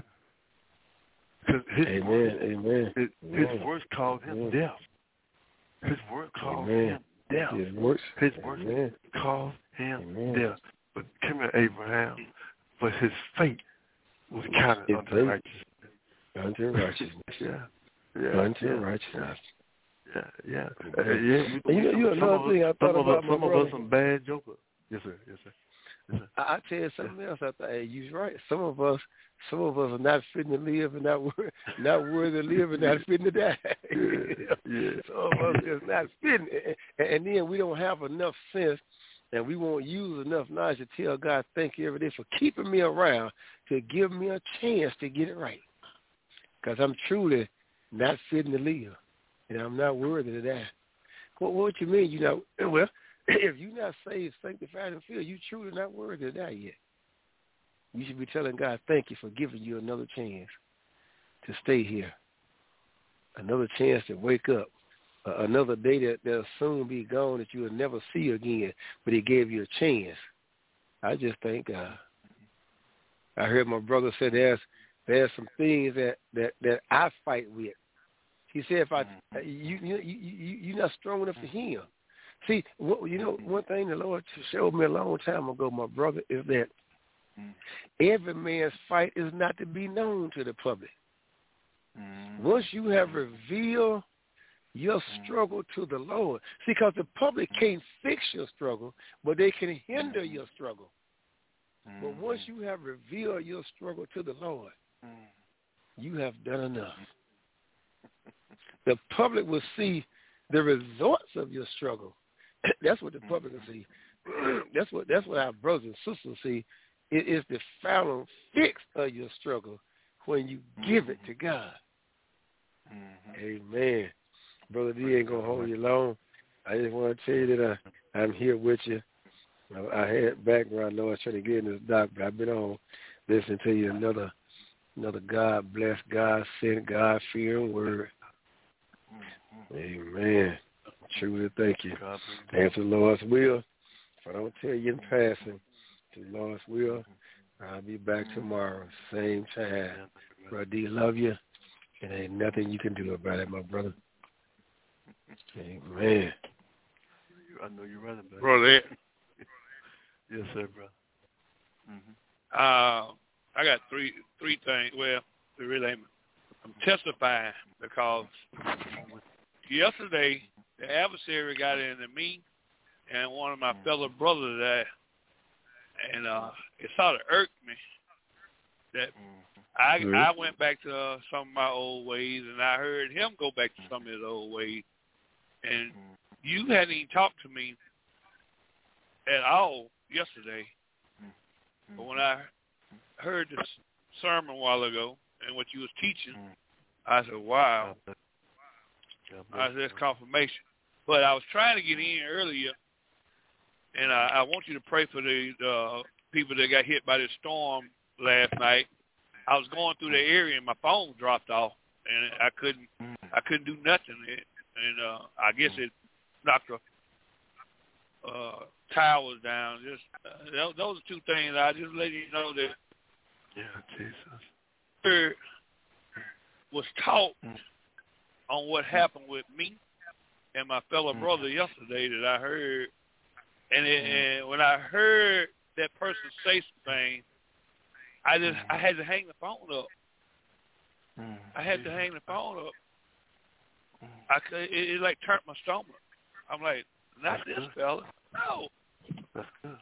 Because his amen, words, amen. His, his amen. words called him amen. death. His word called amen. him death. His words, his words amen. called him amen. death. But come here, Abraham. But his faith was counted unto righteousness. Unto righteousness. yeah. Yeah. Unto yeah. righteousness. Yeah, yeah. Uh, yeah. And you know, you know another thing I thought some about of us, my some brother. of us some bad jokers. Yes, sir. Yes, sir. Yes, sir. I, I tell you something else. I thought, hey, you're right. Some of us, some of us are not fitting to live and not wor- not worthy to live and not fitting to die. Yeah, yeah. Some of us just not fitting, and, and then we don't have enough sense, and we won't use enough knowledge to tell God, thank you every day for keeping me around to give me a chance to get it right, because I'm truly not fitting to live, and I'm not worthy to die. What, what you mean? You know, well, if you're not saved, sanctified, and filled, you truly not worthy to die yet. You should be telling God, thank you for giving you another chance to stay here, another chance to wake up, uh, another day that they'll soon be gone that you will never see again, but he gave you a chance. I just thank God. I heard my brother say there's there's some things that, that, that I fight with. He said, if I you you you you're not strong enough for him. See, what, you know, one thing the Lord showed me a long time ago, my brother, is that every man's fight is not to be known to the public. Once you have revealed your struggle to the Lord, see, because the public can't fix your struggle, but they can hinder your struggle. But once you have revealed your struggle to the Lord, you have done enough. The public will see the results of your struggle. That's what the public will see. That's what that's what our brothers and sisters see. It is the final fix of your struggle when you give it to God. Mm-hmm. Amen. Brother D ain't going to hold you long. I just want to tell you that I, I'm here with you. I, I had background noise trying to get in this doc, but I've been on listening to you another another God-blessed, God-sent, God-fearing word. Amen. Truly thank you. And to the Lord's will, if I don't tell you in passing, to the Lord's will, I'll be back tomorrow, same time. Brother D, love you, and ain't nothing you can do about it, my brother. Amen. I know you're right about it. Brother. Yes, sir, bro. Mm-hmm. Uh, I got three three things. Well, really, I'm testifying because yesterday the adversary got into me and one of my fellow brothers there, and uh, it sort of irked me that I mm-hmm. I went back to uh, some of my old ways, and I heard him go back to some of his old ways, and you hadn't even talked to me at all yesterday, but when I heard this sermon a while ago and what you was teaching, I said, wow. I said, that's confirmation. But I was trying to get in earlier, and I, I want you to pray for the uh, people that got hit by this storm last night. I was going through the area, and my phone dropped off, and I couldn't I couldn't do nothing. And uh, I guess it knocked the uh, towers down. Just uh, those are two things. I just let you know that yeah, Jesus Spirit was taught on what happened with me and my fellow brother yesterday that I heard, and, it, and when I heard that person say something, I just I had to hang the phone up. I had to hang the phone up. I could, it, it like turned my stomach. I'm like, not this fella, no. That's good.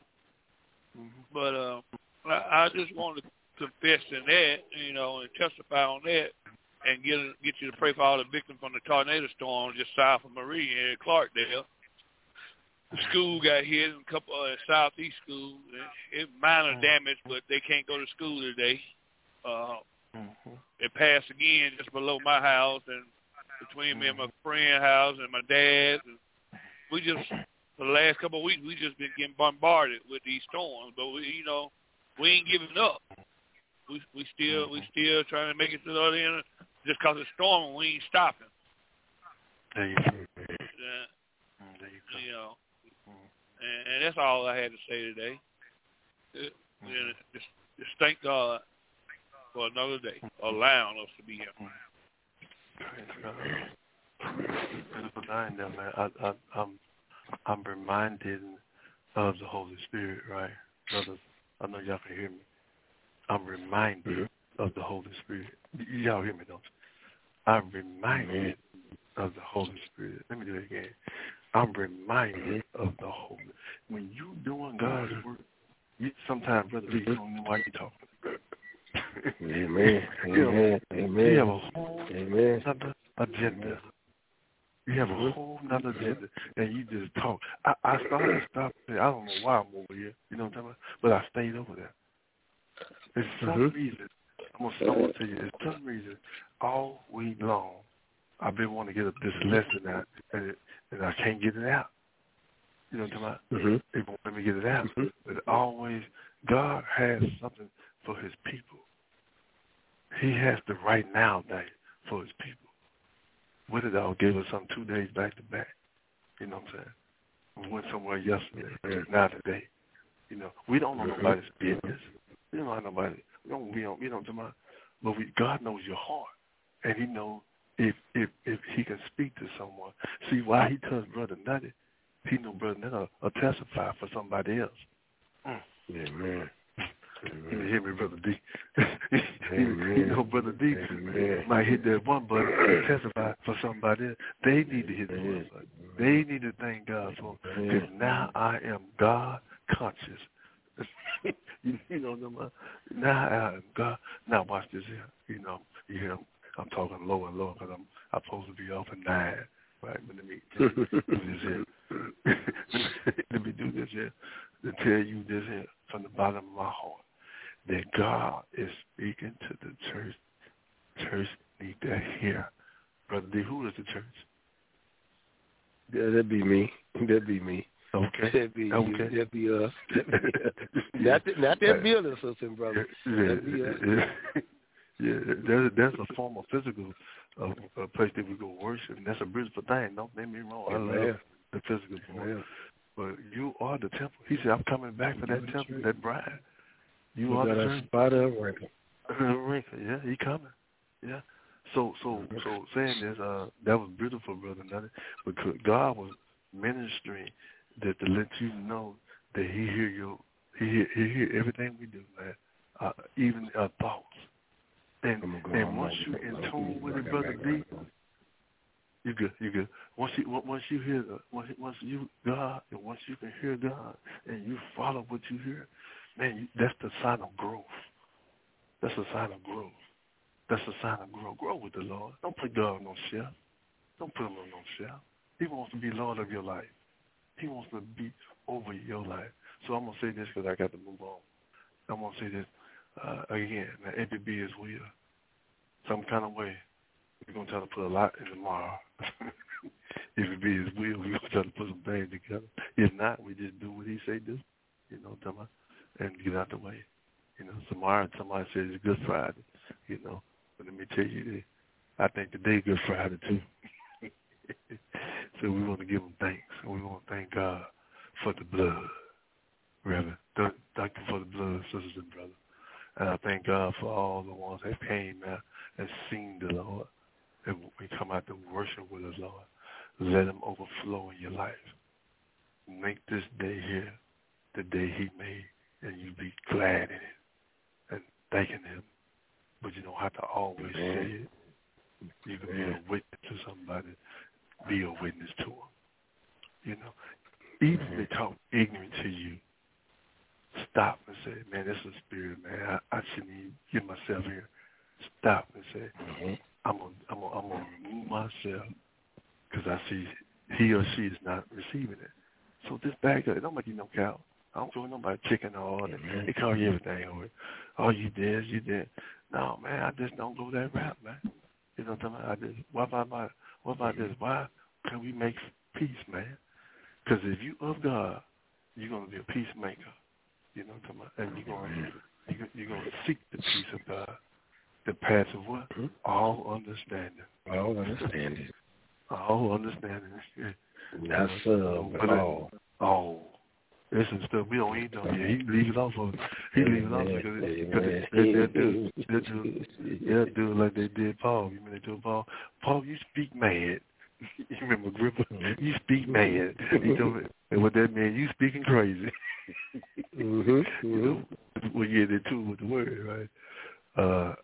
But uh, I, I just wanted to confess in that, you know, and testify on that, and get get you to pray for all the victims from the tornado storm just south of Marie in Clarkdale. The school got hit, and a couple of uh, southeast schools. It minor damage, but they can't go to school today. Uh, mm-hmm. It passed again just below my house, and between mm-hmm. me and my friend's house and my dad's. And we just, for the last couple of weeks, we just been getting bombarded with these storms. But we, you know, we ain't giving up. We we still we still trying to make it to the other end. Just because it's storming, we ain't stopping. There you go. Uh, there you go. You know, and, and that's all I had to say today. Uh, mm-hmm. just, just thank God for another day, allowing us to be here. Beautiful night, there, man. I, I, I'm I'm reminded of the Holy Spirit, right, brothers? I know y'all can hear me. I'm reminded mm-hmm. of the Holy Spirit. Y- y'all hear me, don't you? I'm reminded mm-hmm. of the Holy Spirit. Let me do it again. I'm reminded mm-hmm. of the Holy. When you doing God's work, you sometimes, Brother D, you don't know why you talking. Amen. you know, Amen. Amen. You have a whole Amen. other agenda. You have a mm-hmm. whole nother agenda, and you just talk. I, I started to stop there. I don't know why I'm over here. You know what I'm talking about? But I stayed over there. There's some mm-hmm. reason. I'm gonna, I'm gonna tell you. There's some reason all week long I've been wanting to get this lesson out, and, it, and I can't get it out. You know what I'm talking about? Mm-hmm. They won't let me get it out. Mm-hmm. But always, God has something for His people. He has the right now day for His people. With it all, gave us some two days back to back. You know what I'm saying? We went somewhere yesterday, mm-hmm. now today. You know, we don't know mm-hmm. nobody's business. We don't know nobody. We don't. We don't. You know what I'm talking about? But we, God knows your heart, and He knows if if if He can speak to someone. See, why He tells Brother Nutty, He knows Brother Nutty will, will testify for somebody else. Mm. Amen. You hear me, Brother D? You know, Brother D Amen. Might hit that one button and testify for somebody else. They need to hit the one button. They need to thank God for it. Because now I am God conscious. you, you know, now I am God. Now watch this here. You know, you hear I'm talking low and low because I'm, I'm supposed to be off at nine. Right? But let me do this here. Let me do this here to tell you this here from the bottom of my heart. That God is speaking to the church. Church need to hear. Brother D, who is the church? Yeah, that'd be me. That'd be me. Okay. That'd be okay. you. That'd be us. not, that, not that building system, brother. Yeah, that'd be us. yeah, yeah. There's, there's a form of physical uh, a place that we go worship, and that's a beautiful thing. Don't get me wrong. I love yeah. the physical part. Yeah. But you are the temple. He said, I'm coming back for that temple, that bride. You we are got the a spot of wrinkle. wrinkle, yeah, he coming. Yeah. So so so saying this, uh, that was beautiful, Brother Nutty, because God was ministering that to let you know that He hear your He hear, he hear everything we do, man. Uh, even our thoughts. And and once you in tune with it, Brother D, you good, you good. Once you once you hear the once once you God and once you can hear God and you follow what you hear. Man, that's the sign of growth. That's a sign of growth. That's a sign of growth. Grow with the Lord. Don't put God on no shelf. Don't put Him on no shelf. He wants to be Lord of your life. He wants to be over your life. So I'm going to say this because I got to move on. I'm going to say this uh, again. Now, if it be His will, some kind of way, we're going to try to put a lot in tomorrow. If it be His will, we're going to try to put some things together. If not, we just do what He say do. You know what I'm talking about? And get out the way. You know, tomorrow somebody says it's Good Friday, you know. But let me tell you this, I think today Good Friday too. So we want to give Him thanks. And we want to thank God for the blood. Reverend, thank you for the blood, sisters and brothers. And I thank God for all the ones that came out and seen the Lord. And we come out to worship with us, Lord. Let Him overflow in your life. Make this day here the day He made. And you be glad in it and thanking Him. But you don't have to always say it. You can be a witness to somebody. Be a witness to them. You know, even if they talk ignorant to you, stop and say, man, this is a spirit, man. I, I shouldn't even get myself here. Stop and say, mm-hmm. I'm going I'm to I'm gonna remove myself because I see he or she is not receiving it. So just back up. It don't make you no cow. I don't feel nobody chicken or all that. They call you everything over it. Oh, you did, you did. No, man, I just don't go that route, man. You know what I'm talking about? I just, what about, what about this? Why can we make peace, man? Because if you of God, you're going to be a peacemaker. You know what I'm talking about? And you're going to you're going to seek the peace of God. The path of what? All understanding. All understanding. All understanding. Not some, but all. All. There's some stuff we don't eat though. Yeah, he leave it off of he leave it off because they'll do they'll do they'll do it like they did Paul. You mean they told Paul, Paul, you speak mad. You remember Agrippa? You speak mad. He told me, and what that means, you speaking crazy. Mm-hmm. You know, we get into with the word, right? Uh,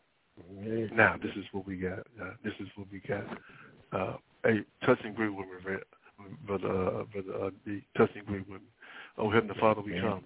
now, this is what we got. Uh, this is what we got. Uh, hey, touch and agree with me, brother. Uh, brother, uh, the touch and agree with me. Oh, Heavenly Father, we come.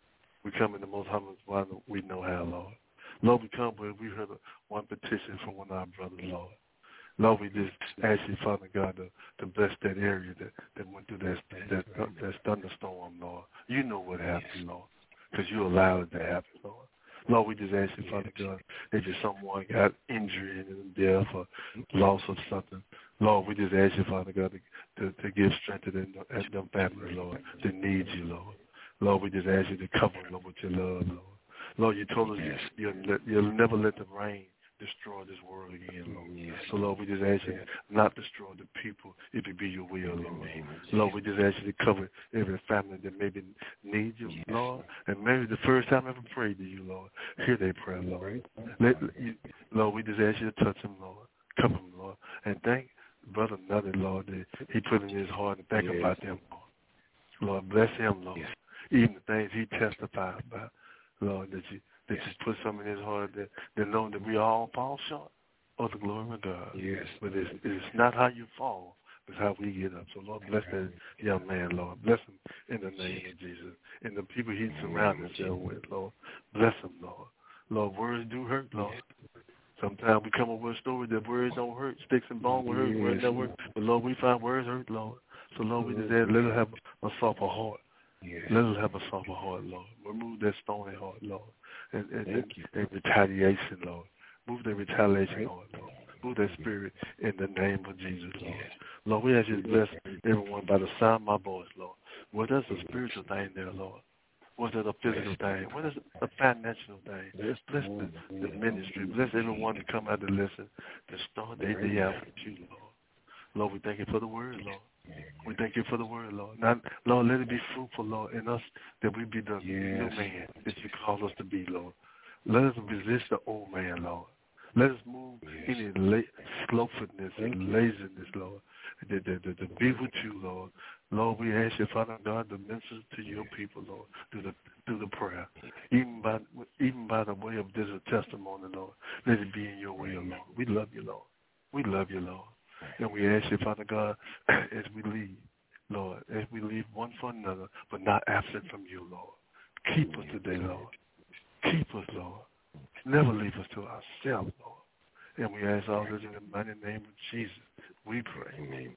We come in the most humble way we know how, Lord. Lord, we come, but we heard one petition from one of our brothers, Lord. Lord, we just ask you, Father God, to, to bless that area that, that went through that, that, that, that thunderstorm, Lord. You know what happened, Lord, because you allowed it to happen, Lord. Lord, we just ask you, Father God, if just someone got injury and death or loss of something, Lord, we just ask you, Father God, to, to, to give strength to them, them families, Lord, that need you, Lord. Lord, we just ask you to cover them with your love, Lord. Lord, you told us yes. you, you'll, you'll never let the rain destroy this world again, Lord. Yes. So, Lord, we just ask you not destroy the people if it be your will, Lord. Lord, we just ask you to cover every family that maybe needs you, yes. Lord. And maybe the first time I ever prayed to you, Lord, hear their prayer, Lord. Let, you, Lord, we just ask you to touch them, Lord. Cover them, Lord. And thank Brother Nutty, Lord, that he put in his heart to think yes. about them, Lord. Lord, bless him, Lord. Yes. Even the things he testified about, Lord, that you that yes. you put something in his heart that, that know that we all fall short of the glory of God. Yes. But it's, it's not how you fall, it's how we get up. So, Lord, bless that young man, Lord. Bless him in the name of Jesus. And the people he surrounds himself with, Lord. Bless him, Lord. Lord, words do hurt, Lord. Sometimes we come up with a story that words don't hurt. Sticks and bones will hurt, words don't hurt. But, Lord, we find words hurt, Lord. So, Lord, we just ask, let us have a softer heart. Yes. Let us have a softer heart, Lord. Remove that stony heart, Lord. And, and, and, and retaliation, Lord. Move the retaliation, Lord, Lord. Move that spirit in the name of Jesus, Lord. Yes. Lord, we ask you to bless everyone by the sound of my voice, Lord. Whether it's a spiritual thing there, Lord. Whether it's a physical thing. Whether it's a financial thing. Bless the, the ministry. Bless everyone to come out to listen, to start their day out with you, Lord. Lord, we thank you for the word, Lord. We thank you for the word, Lord. Now, Lord, let it be fruitful, Lord, in us that we be the yes. new man that you call us to be, Lord. Let us resist the old man, Lord. Let us move yes. any la- slothfulness and laziness, Lord, to, to, to, to be with you, Lord. Lord, we ask you, Father God, to minister to your people, Lord, through the through the prayer, even by even by the way of this testimony, Lord. Let it be in your will, Lord. We love you, Lord. We love you, Lord. And we ask you, Father God, as we leave, Lord, as we leave one for another, but not absent from you, Lord. Keep us today, Lord. Keep us, Lord. Never leave us to ourselves, Lord. And we ask all this in the mighty name of Jesus. We pray. Amen.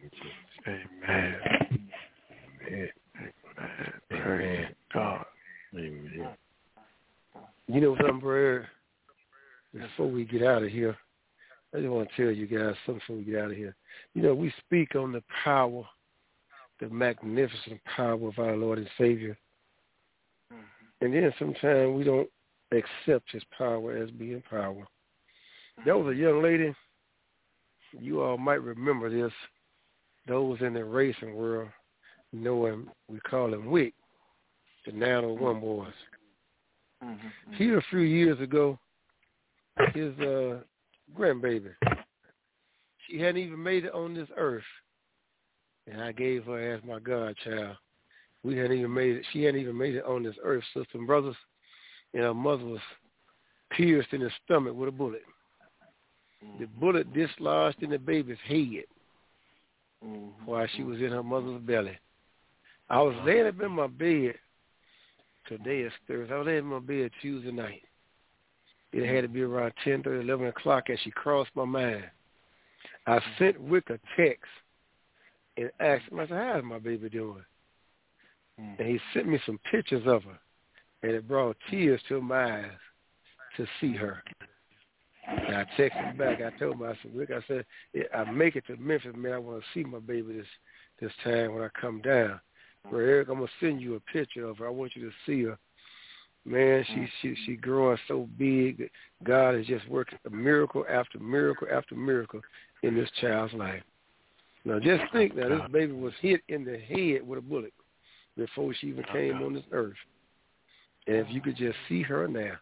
Amen. Amen. Praise God. Amen. You know something, Brad? Before we get out of here, I just want to tell you guys something before we get out of here. You know, we speak on the power, the magnificent power of our Lord and Savior. Mm-hmm. And then sometimes we don't accept his power as being power. Mm-hmm. There was a young lady, you all might remember this, those in the racing world know him, we call him Wick, the nine oh one boys. Mm-hmm. Here a few years ago, his uh, grandbaby, she hadn't even made it on this earth, and I gave her as my godchild. We hadn't even made it. She hadn't even made it on this earth, sisters and brothers, and her mother was pierced in the stomach with a bullet. The bullet dislodged in the baby's head mm-hmm. while she was in her mother's belly. I was laying up in my bed. Today is Thursday. I was laying in my bed Tuesday night. It had to be around ten thirty, eleven o'clock as she crossed my mind. I sent Wick a text and asked him, I said, how is my baby doing? Mm. And he sent me some pictures of her, and it brought tears to my eyes to see her. And I texted him back. I told him, I said, Wick, I said, I make it to Memphis, man. I want to see my baby this this time when I come down. But Eric, I'm going to send you a picture of her. I want you to see her. Man, she she she growing so big. God is just working a miracle after miracle after miracle in this child's life. Now, just think that this baby was hit in the head with a bullet before she even came on this earth. And if you could just see her now,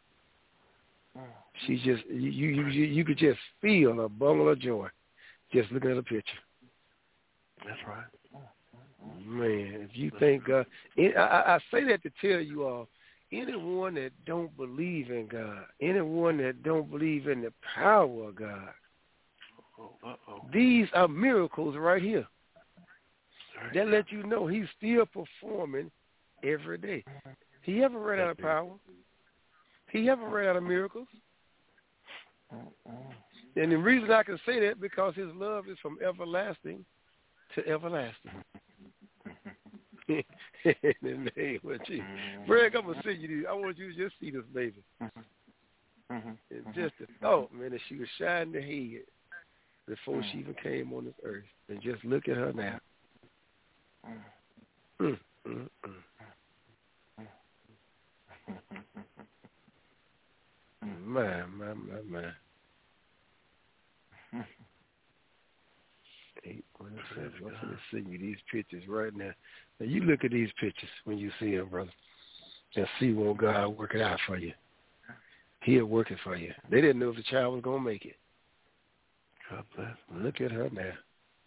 she just you you you, you could just feel a bundle of joy just looking at the picture. That's right. Man, if you think God, uh, I, I say that to tell you all, anyone that don't believe in God, anyone that don't believe in the power of God, Uh-oh. these are miracles right here. That let you know he's still performing every day. He ever ran out of power. He ever ran out of miracles. And the reason I can say that because his love is from everlasting to everlasting. In the name of Jesus. Greg, I'm going to send you these. I want you to just see this baby. And just the thought, man, that she was shining the head before she even came on this earth. And just look at her now. Mm, mm, mm. Man, man, man, man. Eight, one, seven. I'm going to send you these pictures right now. Now, you look at these pictures when you see them, brother, and see when God work it out for you. He'll work it for you. They didn't know if the child was going to make it. God bless. Look at her now.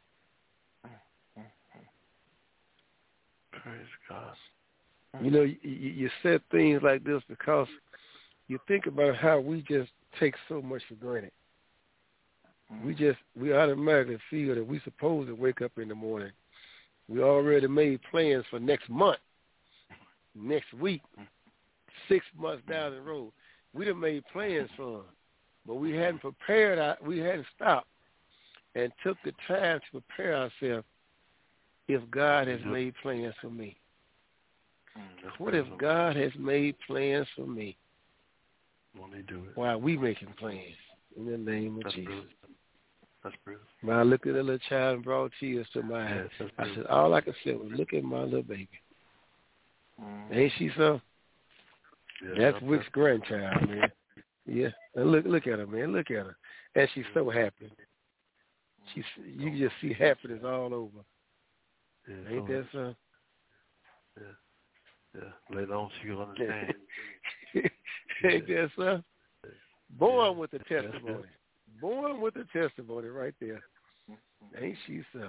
Praise God. You know, you, you said things like this because you think about how we just take so much for granted. We just, we automatically feel that we're supposed to wake up in the morning. We already made plans for next month, next week, six months down the road. We done made plans for them, but we hadn't prepared, our, we hadn't stopped and took the time to prepare ourselves if God has made plans for me. What if God has made plans for me? Won't he do it? Why are we making plans? In the name of That's Jesus. Bruce. That's Bruce. When I looked at the little child and brought tears to my eyes, Yes, I said, all I could say was, look at my little baby. Mm. Ain't she so? Yes, that's Wick's grandchild, man. Yeah. And look look at her, man. Look at her. And she's so happy. She's, you can just see happiness all over. Yeah, Ain't that so? Yeah. Yeah. Later on, she'll understand. Ain't that so? Born with the testimony. Born with the testimony right there. Ain't she so?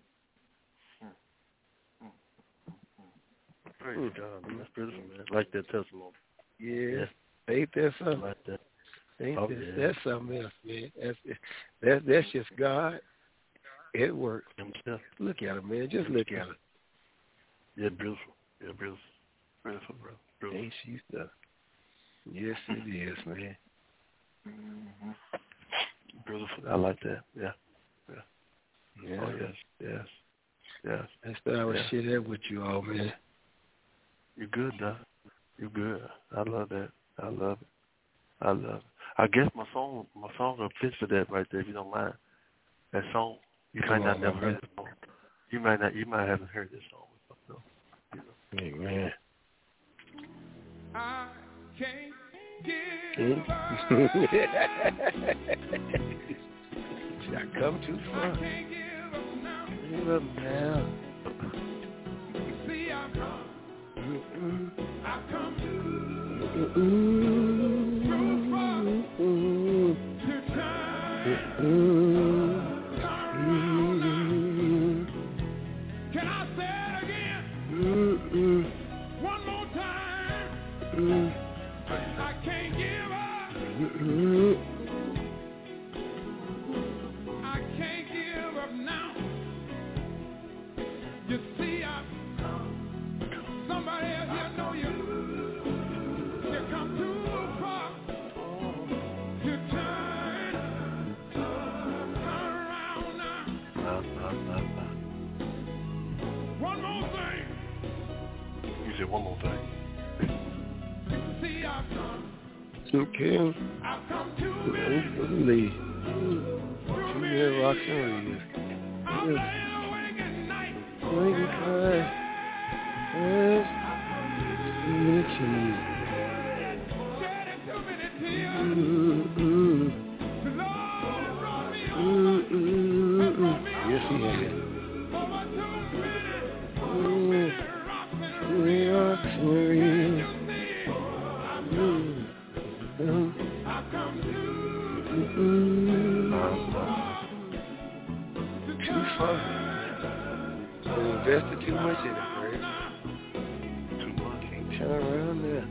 Praise mm. God, man. That's beautiful, man. I like that testimony. Yeah. yeah. Ain't that something? I like that. Ain't oh, that, yeah. That's something else, man. That's, that, that's just God at work. Himself. Look at her, man. Just look at her. Yeah, beautiful. Yeah, beautiful. Beautiful, bro. Beautiful. Ain't she stuff? Yes, it is, man. Mm-hmm. Beautiful. I like that. Yeah. Yeah. Yeah. Oh, yes. Yes. Yes. That's what I would yeah. share that with you all, man. You're good, Doc. You're good. I love that. I love it. I love it. I guess my song, my song will fit for that right there, if you don't mind. That song, you Come might not on, never man. heard this song. You might not. You might haven't heard this song before. So, you know. Amen. I can't give up. I come too far. I can't give up now. Give up now. See, I've come. Mm-mm. I've come Mm-mm. too far Mm-mm. to turn. Mm-mm. Turn around now. Can I say it again? Mm-mm. One more time. Mm-mm. I can't give up. Mm-mm. I can't give up now. You see, I somebody else here know you. You come too far to turn, turn around now. Nah, nah, nah, nah. One more thing. You said one more thing. See, I've come. Okay. I've come too many. Leave. Too Too many many rocks and years. reeds. I'm laying awake at night. Waiting for yes. Too many cheese. Shedding too many tears. Mm-mm. The Lord brought me over. Mm-mm. Yes, he has. Over too many, too Mm. many rocks and Too many rocks and reeds. Mm. I've come to Mm-mm. Too far. You invested too much in it, Greg. Too much. Can't turn around there.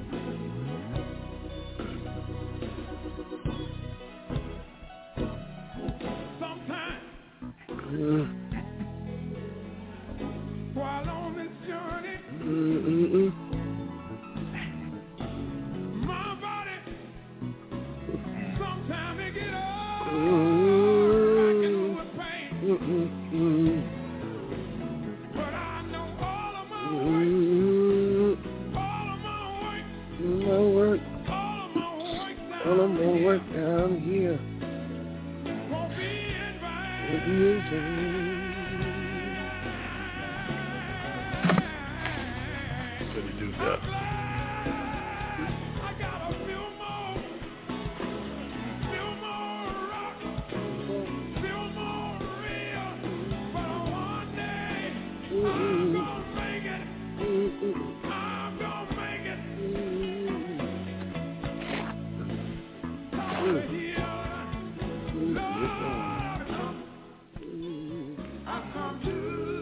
Sometimes, Mm. while on this journey, Mm-mm-mm. my body, sometimes it get up, Mm. racking with pain. Mm-mm-mm. But I know all of my Mm. works, all of my works, My work, all of my works all of down my here work down here. won't be in vain. What you do I'm that? glad I got a few more, few more rocks, few more reels, but one day I'm gonna make it. I'm gonna make it. Over here, Lord, I've come to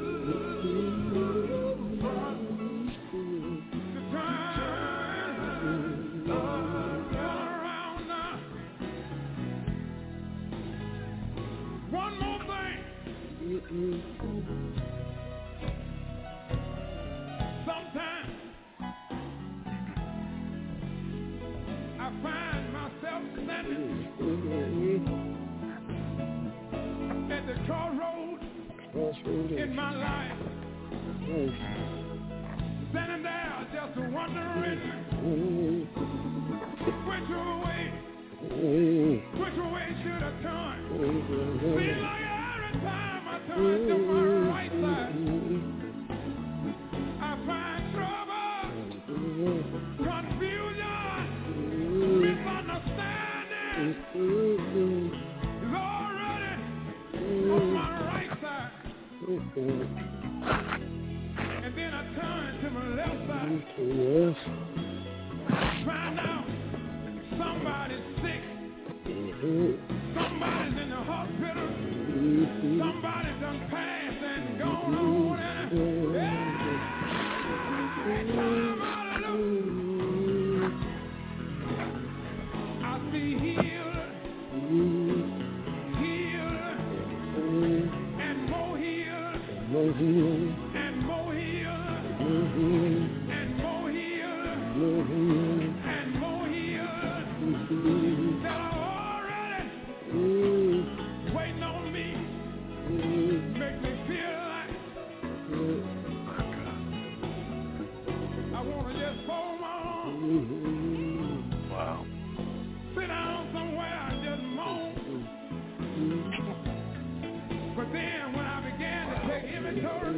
to turn around now. One more thing. Sometimes I find myself standing at the crossroads in my life, standing there just wondering which way, which way should I turn? Seems like every time I turn to my right side, I find trouble, confusion, misunderstanding is already on my right side. And then I turn to my left side, Yes. find out somebody's sick, Mm-hmm. somebody's in the hospital, Mm-hmm. somebody done passed and gone on. And every time I look, I see healed, healed, and more healed, and more healed, and more healed, and more healed that are already waiting on me. Make me feel like I want to just fold my arms, Wow. sit down somewhere and just moan. But then when I began to take inventory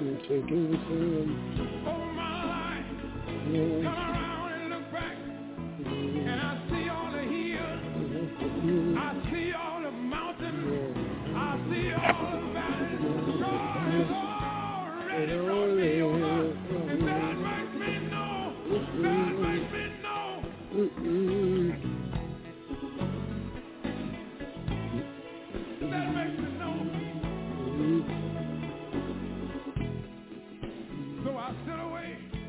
over my life, turn around and look back, and I see all the hills, I see all the mountains, I see all the valleys. God has already brought me over, and that makes me know, that makes me know. That makes me know. So I stood away.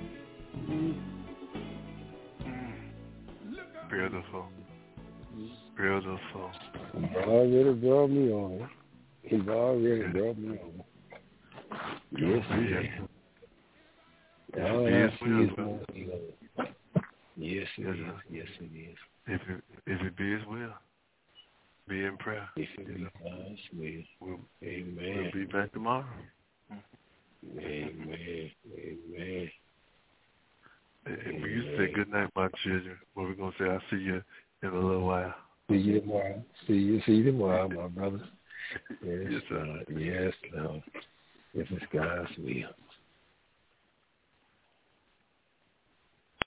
Look up. Beautiful. Beautiful. He's already brought me on. He's already brought me on. Yes, he has. All I see is more healing. Yes, it is. Yes, it is. If it, if it be his will, be in prayer. If it be God's will. We'll, Amen. we'll be back tomorrow. Amen. Amen. And when you say good night, my children, what we're going to say, I'll see you in a little while. See you tomorrow. See you, see you tomorrow, my brother. Yes, Yes, sir. Lord. Yes, Lord. If it's God's will.